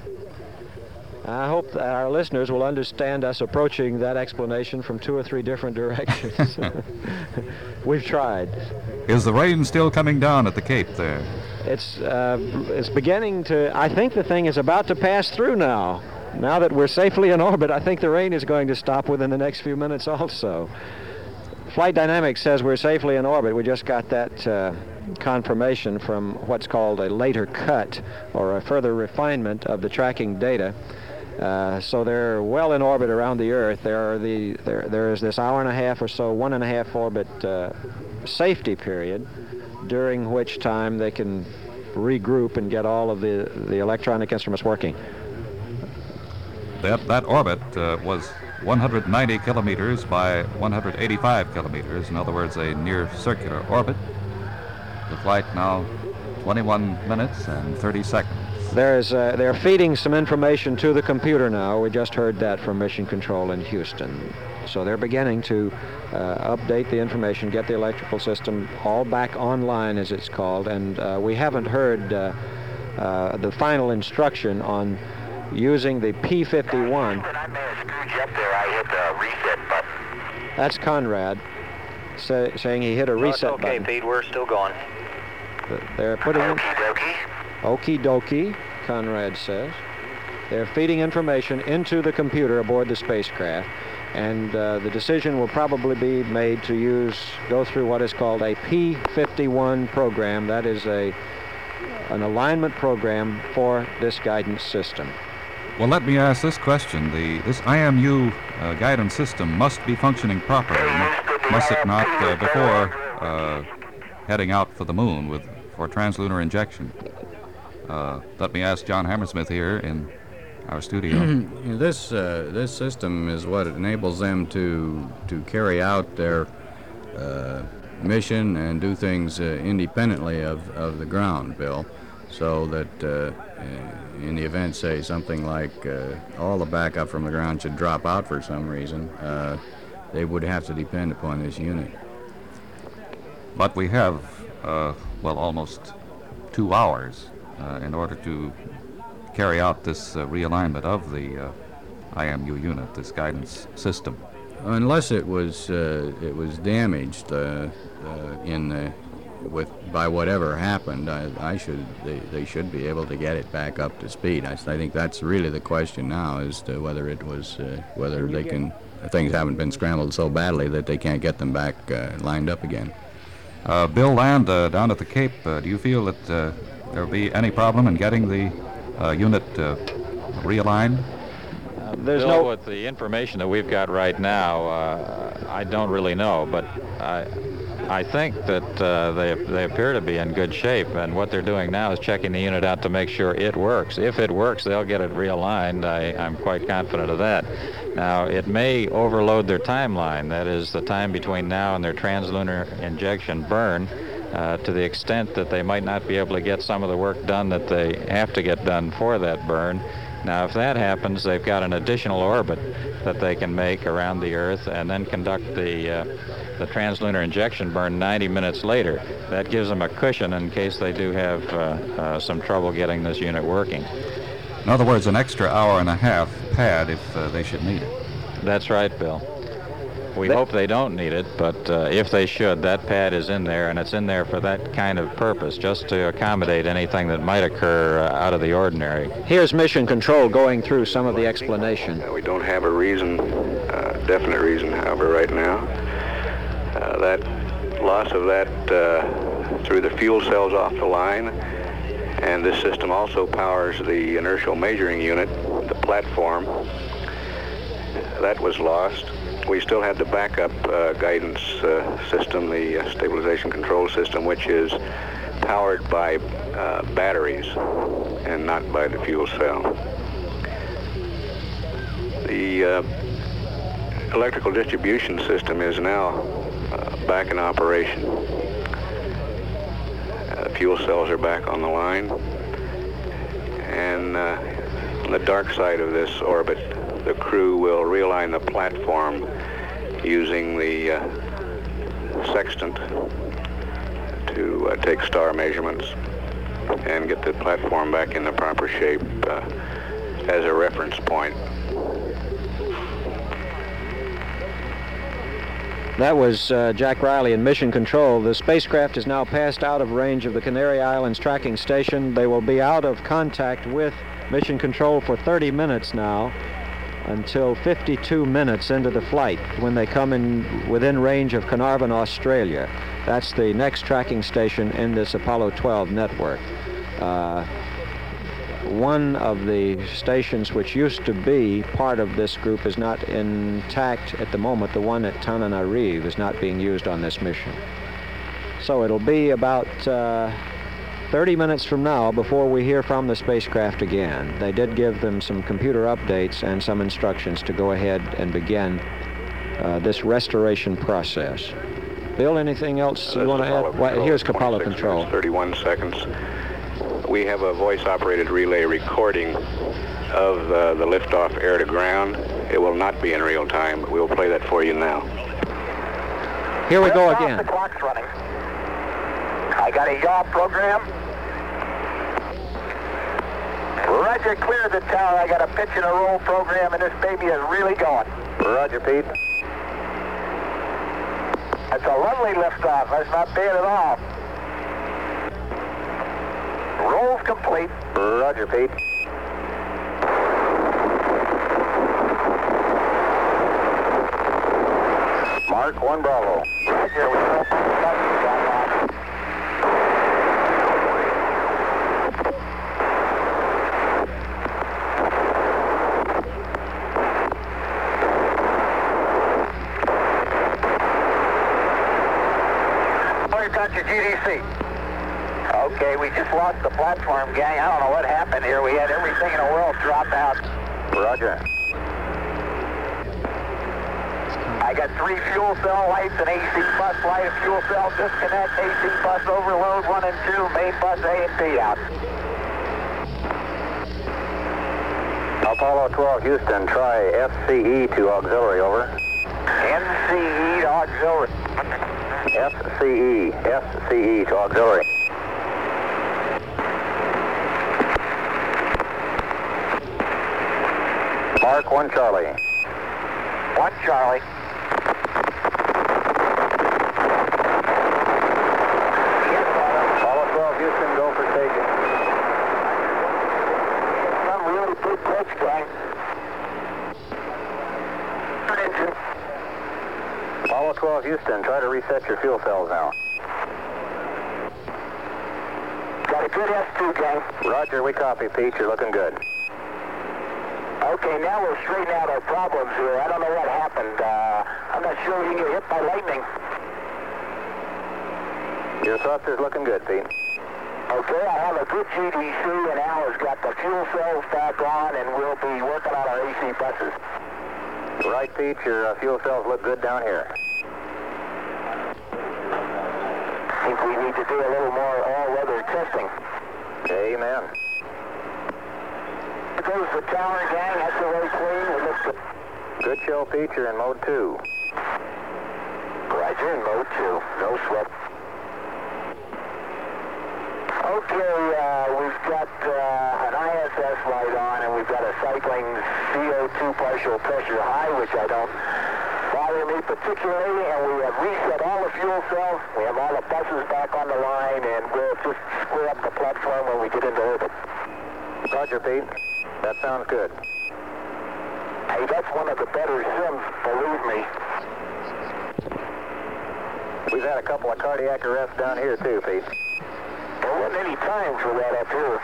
Speaker 5: I hope that our listeners will understand us approaching that explanation from two or three different directions. We've tried.
Speaker 1: Is the rain still coming down at the Cape there?
Speaker 5: It's uh, it's beginning to. I think the thing is about to pass through now. Now that we're safely in orbit, I think the rain is going to stop within the next few minutes also. Flight Dynamics says we're safely in orbit. We just got that uh, confirmation from what's called a later cut, or a further refinement of the tracking data. Uh, so they're well in orbit around the Earth. There are the there there is this hour and a half or so, one and a half orbit uh, safety period, during which time they can regroup and get all of the the electronic instruments working.
Speaker 1: That that orbit uh, was one hundred ninety kilometers by one hundred eighty-five kilometers. In other words, a near circular orbit. The flight now twenty-one minutes and thirty seconds.
Speaker 5: There's uh, they're feeding some information to the computer now. We just heard that from Mission Control in Houston. So they're beginning to uh, update the information, get the electrical system all back online, as it's called. And uh, we haven't heard uh, uh, the final instruction on using the P fifty-one.
Speaker 10: I may have screwed you up there. I hit the reset button.
Speaker 5: That's Conrad say, saying he hit a reset
Speaker 12: Oh, it's okay,
Speaker 5: button.
Speaker 12: Pete. We're still going.
Speaker 5: They're putting in...
Speaker 10: Okie dokie.
Speaker 5: Okie dokie, Conrad says. They're feeding information into the computer aboard the spacecraft, and uh, the decision will probably be made to use, go through what is called a P fifty-one program. That is a an alignment program for this guidance system.
Speaker 1: Well, let me ask this question. The this I M U uh, guidance system must be functioning properly, mu- must it not, uh, before uh, heading out for the moon with for translunar injection? Uh, let me ask John Hammersmith here in our studio.
Speaker 9: This uh, this system is what enables them to to carry out their uh, mission and do things uh, independently of, of the ground, Bill, so that uh, in the event, say, something like uh, all the backup from the ground should drop out for some reason, uh, they would have to depend upon this unit.
Speaker 1: But we have, uh, well, almost two hours uh, in order to carry out this uh, realignment of the uh, I M U unit, this guidance system.
Speaker 9: Unless it was uh, it was damaged uh, uh, in the, with by whatever happened, I, I should they, they should be able to get it back up to speed. I, I think that's really the question now, as to whether it was uh, whether they can things haven't been scrambled so badly that they can't get them back uh, lined up again.
Speaker 1: Uh, Bill Land, uh, down at the Cape, uh, do you feel that uh, there will be any problem in getting the uh, unit uh, realigned?
Speaker 13: Uh, Bill, no... with the information that we've got right now, uh, I don't really know, but I, I think that uh, they, they appear to be in good shape, and what they're doing now is checking the unit out to make sure it works. If it works, they'll get it realigned. I, I'm quite confident of that. Now, it may overload their timeline, that is, the time between now and their translunar injection burn, uh, to the extent that they might not be able to get some of the work done that they have to get done for that burn. Now, if that happens, they've got an additional orbit that they can make around the Earth and then conduct the, uh, the translunar injection burn ninety minutes later. That gives them a cushion in case they do have uh, uh, some trouble getting this unit working.
Speaker 1: In other words, an extra hour and a half pad if uh, they should need it.
Speaker 13: That's right, Bill. We hope they don't need it, but uh, if they should, that pad is in there, and it's in there for that kind of purpose, just to accommodate anything that might occur uh, out of the ordinary.
Speaker 5: Here's Mission Control going through some of the explanation.
Speaker 11: Uh, we don't have a reason, uh, definite reason, however, right now. Uh, that loss of that uh, threw the fuel cells off the line, and this system also powers the inertial measuring unit, the platform. That was lost. We still had the backup uh, guidance uh, system, the uh, stabilization control system, which is powered by uh, batteries and not by the fuel cell. The uh, electrical distribution system is now uh, back in operation. Uh, fuel cells are back on the line. And uh, on the dark side of this orbit, the crew will realign the platform using the uh, sextant to uh, take star measurements and get the platform back in the proper shape uh, as a reference point.
Speaker 5: That was uh, Jack Riley in Mission Control. The spacecraft is now passed out of range of the Canary Islands tracking station. They will be out of contact with Mission Control for thirty minutes now, until fifty-two minutes into the flight, when they come in within range of Carnarvon, Australia. That's the next tracking station in this Apollo twelve network. Uh, one of the stations which used to be part of this group is not intact at the moment. The one at Tananarive is not being used on this mission. So it'll be about uh, thirty minutes from now before we hear from the spacecraft again. They did give them some computer updates and some instructions to go ahead and begin uh, this restoration process. Bill, anything else you want to add? Well, here's Apollo Control.
Speaker 11: thirty-one seconds. We have a voice-operated relay recording of uh, the liftoff air to ground. It will not be in real time, but we'll play that for you now.
Speaker 5: Here we go again.
Speaker 10: The clock's running. I got a yaw program. Roger, clear the tower. I got a pitch and a roll program, and this baby is really going.
Speaker 12: Roger, Pete.
Speaker 10: That's a lovely liftoff. That's not bad at all. Roll's complete.
Speaker 12: Roger, Pete. Mark one Bravo.
Speaker 10: Roger, we hope got your G D C. Okay, we just lost the platform, gang. I don't know what happened here. We had everything in the world drop out.
Speaker 12: Roger.
Speaker 10: I got three fuel cell lights, an A C bus light, a fuel cell disconnect, A C bus overload, one and two, main bus A and B out.
Speaker 12: Apollo twelve, Houston, try F C E to auxiliary, over.
Speaker 10: N C E to auxiliary.
Speaker 12: F C E, F C E to auxiliary. Mark one Charlie.
Speaker 10: One Charlie.
Speaker 12: Apollo twelve, Houston, go for taking.
Speaker 10: Some really big pitch, gang. Engine.
Speaker 12: Apollo twelve, Houston, try to reset your fuel cells now.
Speaker 10: Got a good S two, gang.
Speaker 12: Roger, we copy, Pete. You're looking good.
Speaker 10: Okay, now we'll straighten out our problems here. I don't know what happened. Uh, I'm not sure we can get hit by lightning.
Speaker 12: Your thruster's looking good, Pete.
Speaker 10: Okay, I have a good G D C, and Al has got the fuel cells back on, and we'll be working on our A C buses.
Speaker 12: Right, Pete, your uh, fuel cells look good down here.
Speaker 10: I think we need to do a little more all-weather testing.
Speaker 12: Amen.
Speaker 10: There goes the tower, gang. That's the way clean. It looks good.
Speaker 12: Good show, Pete. You're in mode two.
Speaker 10: Roger, in mode two. No sweat. Okay, uh, we've got uh, an I S S light on, and we've got a cycling C O two partial pressure high, which I don't bother me particularly, and we have reset all the fuel cells. We have all the buses back on the line, and we'll just square up the platform when we get into orbit.
Speaker 12: Roger, Pete. That sounds good.
Speaker 10: Hey, that's one of the better sims, believe me.
Speaker 12: We've had a couple of cardiac arrests down here, too, Pete.
Speaker 10: There wasn't any time for that up here.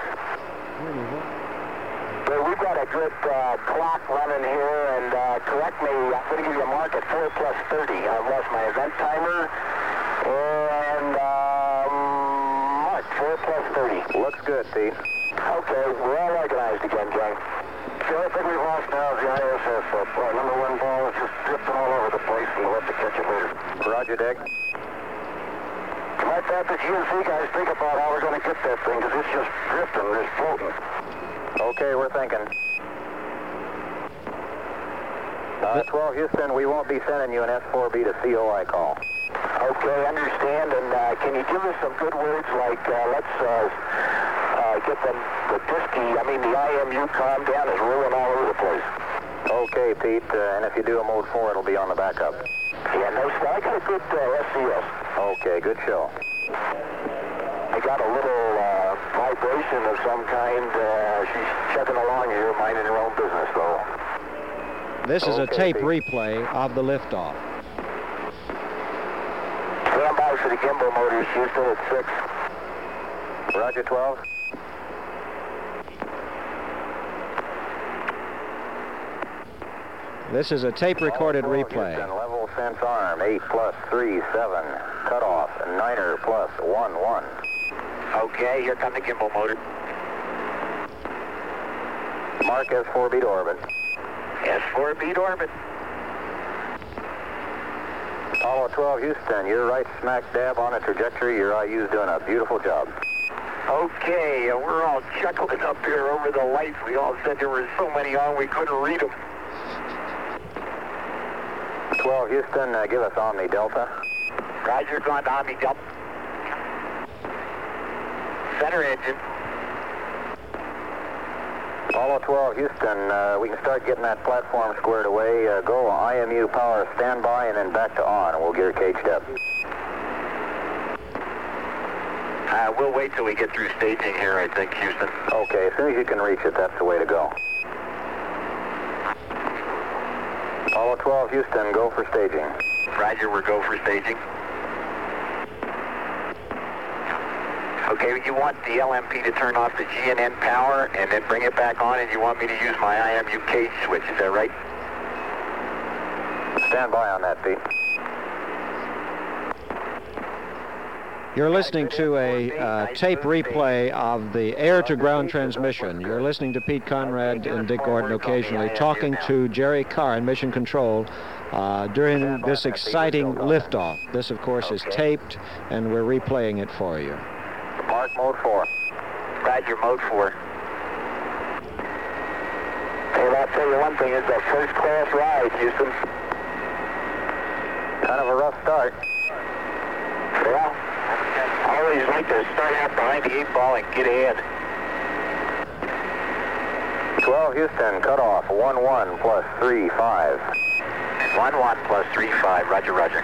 Speaker 10: But we've got a good uh, clock running here, and uh, correct me, I'm going to give you a mark at four plus thirty. I've lost my event timer, and um, mark four plus thirty.
Speaker 12: Looks good, Pete.
Speaker 10: Okay, we're all organized again, gang. The only thing we've lost now is the I S S. Uh, our number one ball is just drifting all over the place, and we'll have to catch it later.
Speaker 12: Roger, Dick.
Speaker 10: Might have the G N C guys think about how we're going to get that thing, because it's just drifting, it's floating.
Speaker 12: Okay, we're thinking. Uh, twelve Houston, we won't be sending you an S four B to C O I call.
Speaker 10: Okay, understand, and uh, can you give us some good words like, uh, let's uh, uh, get the, the disky, I mean the I M U calm down, is rolling all over the place.
Speaker 12: Okay, Pete, uh, and if you do a mode four, it'll be on the backup.
Speaker 10: Yeah, no, I got a good uh, S C S.
Speaker 12: Okay, good show.
Speaker 10: I got a little uh, vibration of some kind. Uh, she's chugging along here, minding her own business, though.
Speaker 5: This is
Speaker 10: okay,
Speaker 5: a tape
Speaker 10: Pete.
Speaker 5: replay of the liftoff.
Speaker 10: Stand by for the gimbal motors, Houston, at six.
Speaker 12: Roger, twelve.
Speaker 5: This is a tape-recorded
Speaker 12: twelve,
Speaker 5: replay.
Speaker 12: Houston, level sense arm, eight plus three, seven. Cutoff, niner plus one, one.
Speaker 10: Okay, here come the gimbal motor.
Speaker 12: Mark S four B to orbit.
Speaker 10: S four B to orbit.
Speaker 12: Apollo twelve, Houston, you're right smack dab on a trajectory. Your I U's doing a beautiful job.
Speaker 10: Okay, uh, we're all chuckling up here over the lights. We all said there were so many on we couldn't read them.
Speaker 12: twelve, Houston, uh, give us Omni Delta.
Speaker 10: Roger, gone to Omni Delta. Center engine.
Speaker 12: Apollo twelve, Houston, uh, we can start getting that platform squared away. Uh, go I M U power standby and then back to on, and we'll gear caged up.
Speaker 10: Uh, we'll wait till we get through staging here, I think, Houston.
Speaker 12: Okay, as soon as you can reach it, that's the way to go. Apollo twelve, Houston, go for staging.
Speaker 10: Roger, we're go for staging. Okay, you want the L M P to turn off the G N N power and then bring it back on, and you want me to use my I M U cage switch, is that right?
Speaker 12: Stand by on that, Pete.
Speaker 5: You're listening to a uh, tape replay of the air-to-ground transmission. You're listening to Pete Conrad and Dick Gordon occasionally talking to Jerry Carr in Mission Control uh, during this exciting liftoff. This, of course, is taped, and we're replaying it for you.
Speaker 12: Mark mode four.
Speaker 10: Roger, mode four. Hey, I'll tell you one thing, it's a first-class ride, Houston.
Speaker 12: Kind of a rough start.
Speaker 10: Well, I always like to start out behind the eight ball and get ahead.
Speaker 12: twelve, Houston, cut off, one one plus three, five.
Speaker 10: one one plus three, five, roger, roger.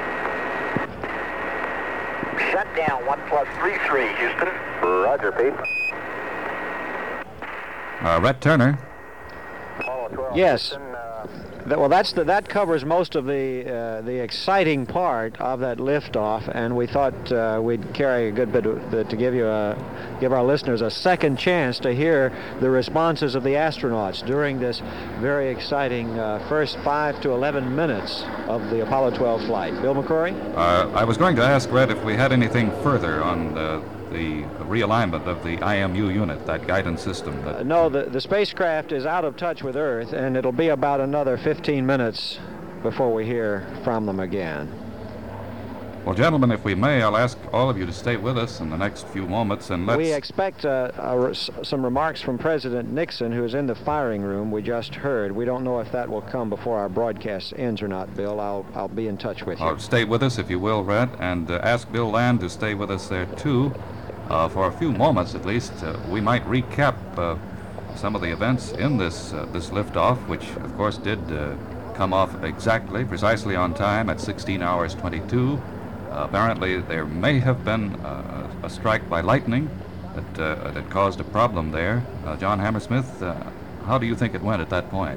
Speaker 10: Shut down, one plus three, three, Houston.
Speaker 12: Roger, Pete.
Speaker 1: Uh, Rhett Turner.
Speaker 12: Apollo twelve,
Speaker 5: Yes.
Speaker 12: Houston, uh,
Speaker 5: That, well, that's the, that covers most of the uh, the exciting part of that liftoff, and we thought uh, we'd carry a good bit of, the, to give you a give our listeners a second chance to hear the responses of the astronauts during this very exciting uh, first five to eleven minutes of the Apollo twelve flight. Bill McCrory?
Speaker 1: Uh, I was going to ask Red if we had anything further on the, the realignment of the I M U unit, that guidance system. That
Speaker 5: uh, no, the, the spacecraft is out of touch with Earth, and it'll be about another fifteen minutes before we hear from them again.
Speaker 1: Well, gentlemen, if we may, I'll ask all of you to stay with us in the next few moments, and let's...
Speaker 5: We expect uh, uh, some remarks from President Nixon, who is in the firing room we just heard. We don't know if that will come before our broadcast ends or not, Bill. I'll, I'll be in touch with you.
Speaker 1: Uh, stay with us, if you will, Red, and uh, ask Bill Land to stay with us there, too. Uh, for a few moments, at least, uh, we might recap uh, some of the events in this, uh, this liftoff, which, of course, did uh, come off exactly, precisely on time at sixteen hours twenty-two. Uh, apparently, there may have been uh, a strike by lightning that, uh, that caused a problem there. Uh, John Hammersmith, uh, how do you think it went at that point?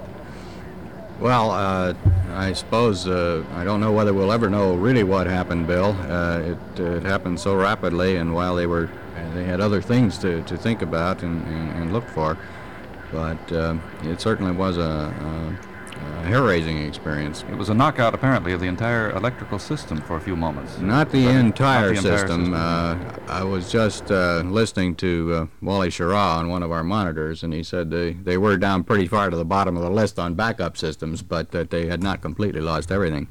Speaker 9: Well, uh, I suppose uh, I don't know whether we'll ever know really what happened, Bill. Uh, it, uh, it happened so rapidly, and while they were, they had other things to, to think about and, and, and look for. But uh, it certainly was a, a Uh, hair-raising experience.
Speaker 1: It was a knockout, apparently, of the entire electrical system for a few moments.
Speaker 9: Not the
Speaker 1: But
Speaker 9: entire
Speaker 1: not the entire
Speaker 9: system.
Speaker 1: system.
Speaker 9: Uh, I was just uh, listening to uh, Wally Schirra on one of our monitors, and he said they, they were down pretty far to the bottom of the list on backup systems, but that they had not completely lost everything.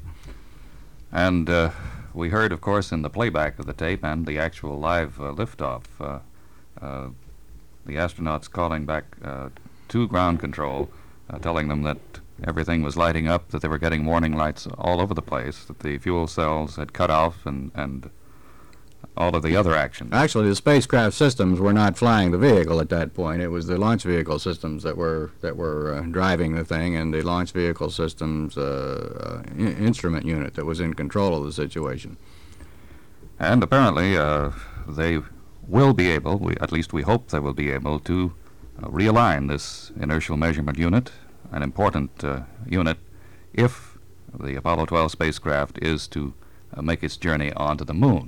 Speaker 1: And uh, we heard, of course, in the playback of the tape and the actual live uh, liftoff, uh, uh, the astronauts calling back uh, to ground control, uh, telling them that everything was lighting up, that they were getting warning lights all over the place, that the fuel cells had cut off, and, and all of the other actions.
Speaker 9: Actually, the spacecraft systems were not flying the vehicle at that point. It was the launch vehicle systems that were that were uh, driving the thing, and the launch vehicle systems uh, uh, in- instrument unit that was in control of the situation.
Speaker 1: And apparently, uh, they will be able, we, at least we hope they will be able, to uh, realign this inertial measurement unit, an important uh, unit, if the Apollo twelve spacecraft is to uh, make its journey onto the moon.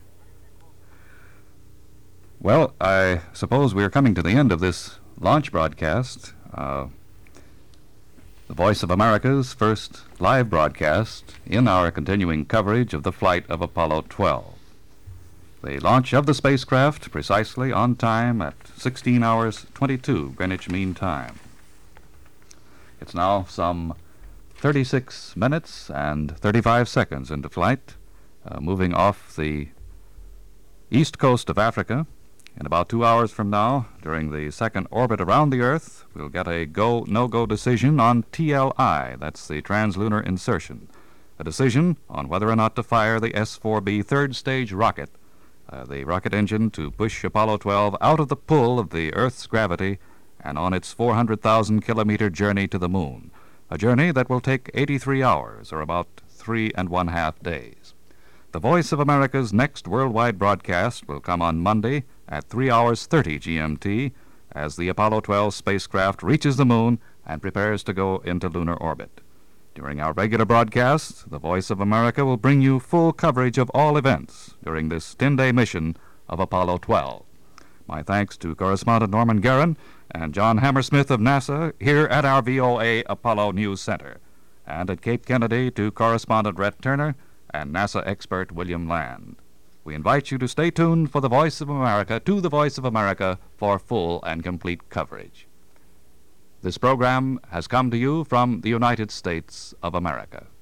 Speaker 1: Well, I suppose we are coming to the end of this launch broadcast, uh, the Voice of America's first live broadcast in our continuing coverage of the flight of Apollo twelve. The launch of the spacecraft precisely on time at sixteen hours twenty-two Greenwich Mean Time. It's now some thirty-six minutes and thirty-five seconds into flight, uh, moving off the east coast of Africa. In about two hours from now, during the second orbit around the Earth, we'll get a go, no-go decision on T L I, that's the translunar insertion, a decision on whether or not to fire the S four B third-stage rocket, uh, the rocket engine to push Apollo twelve out of the pull of the Earth's gravity and on its four hundred thousand kilometer journey to the moon, a journey that will take eighty-three hours, or about three and one-half days. The Voice of America's next worldwide broadcast will come on Monday at three hours thirty G M T as the Apollo twelve spacecraft reaches the moon and prepares to go into lunar orbit. During our regular broadcast, the Voice of America will bring you full coverage of all events during this ten-day mission of Apollo twelve. My thanks to correspondent Norman Guerin and John Hammersmith of NASA here at our V O A Apollo News Center, and at Cape Kennedy to correspondent Rhett Turner and NASA expert William Land. We invite you to stay tuned for the Voice of America, to the Voice of America, for full and complete coverage. This program has come to you from the United States of America.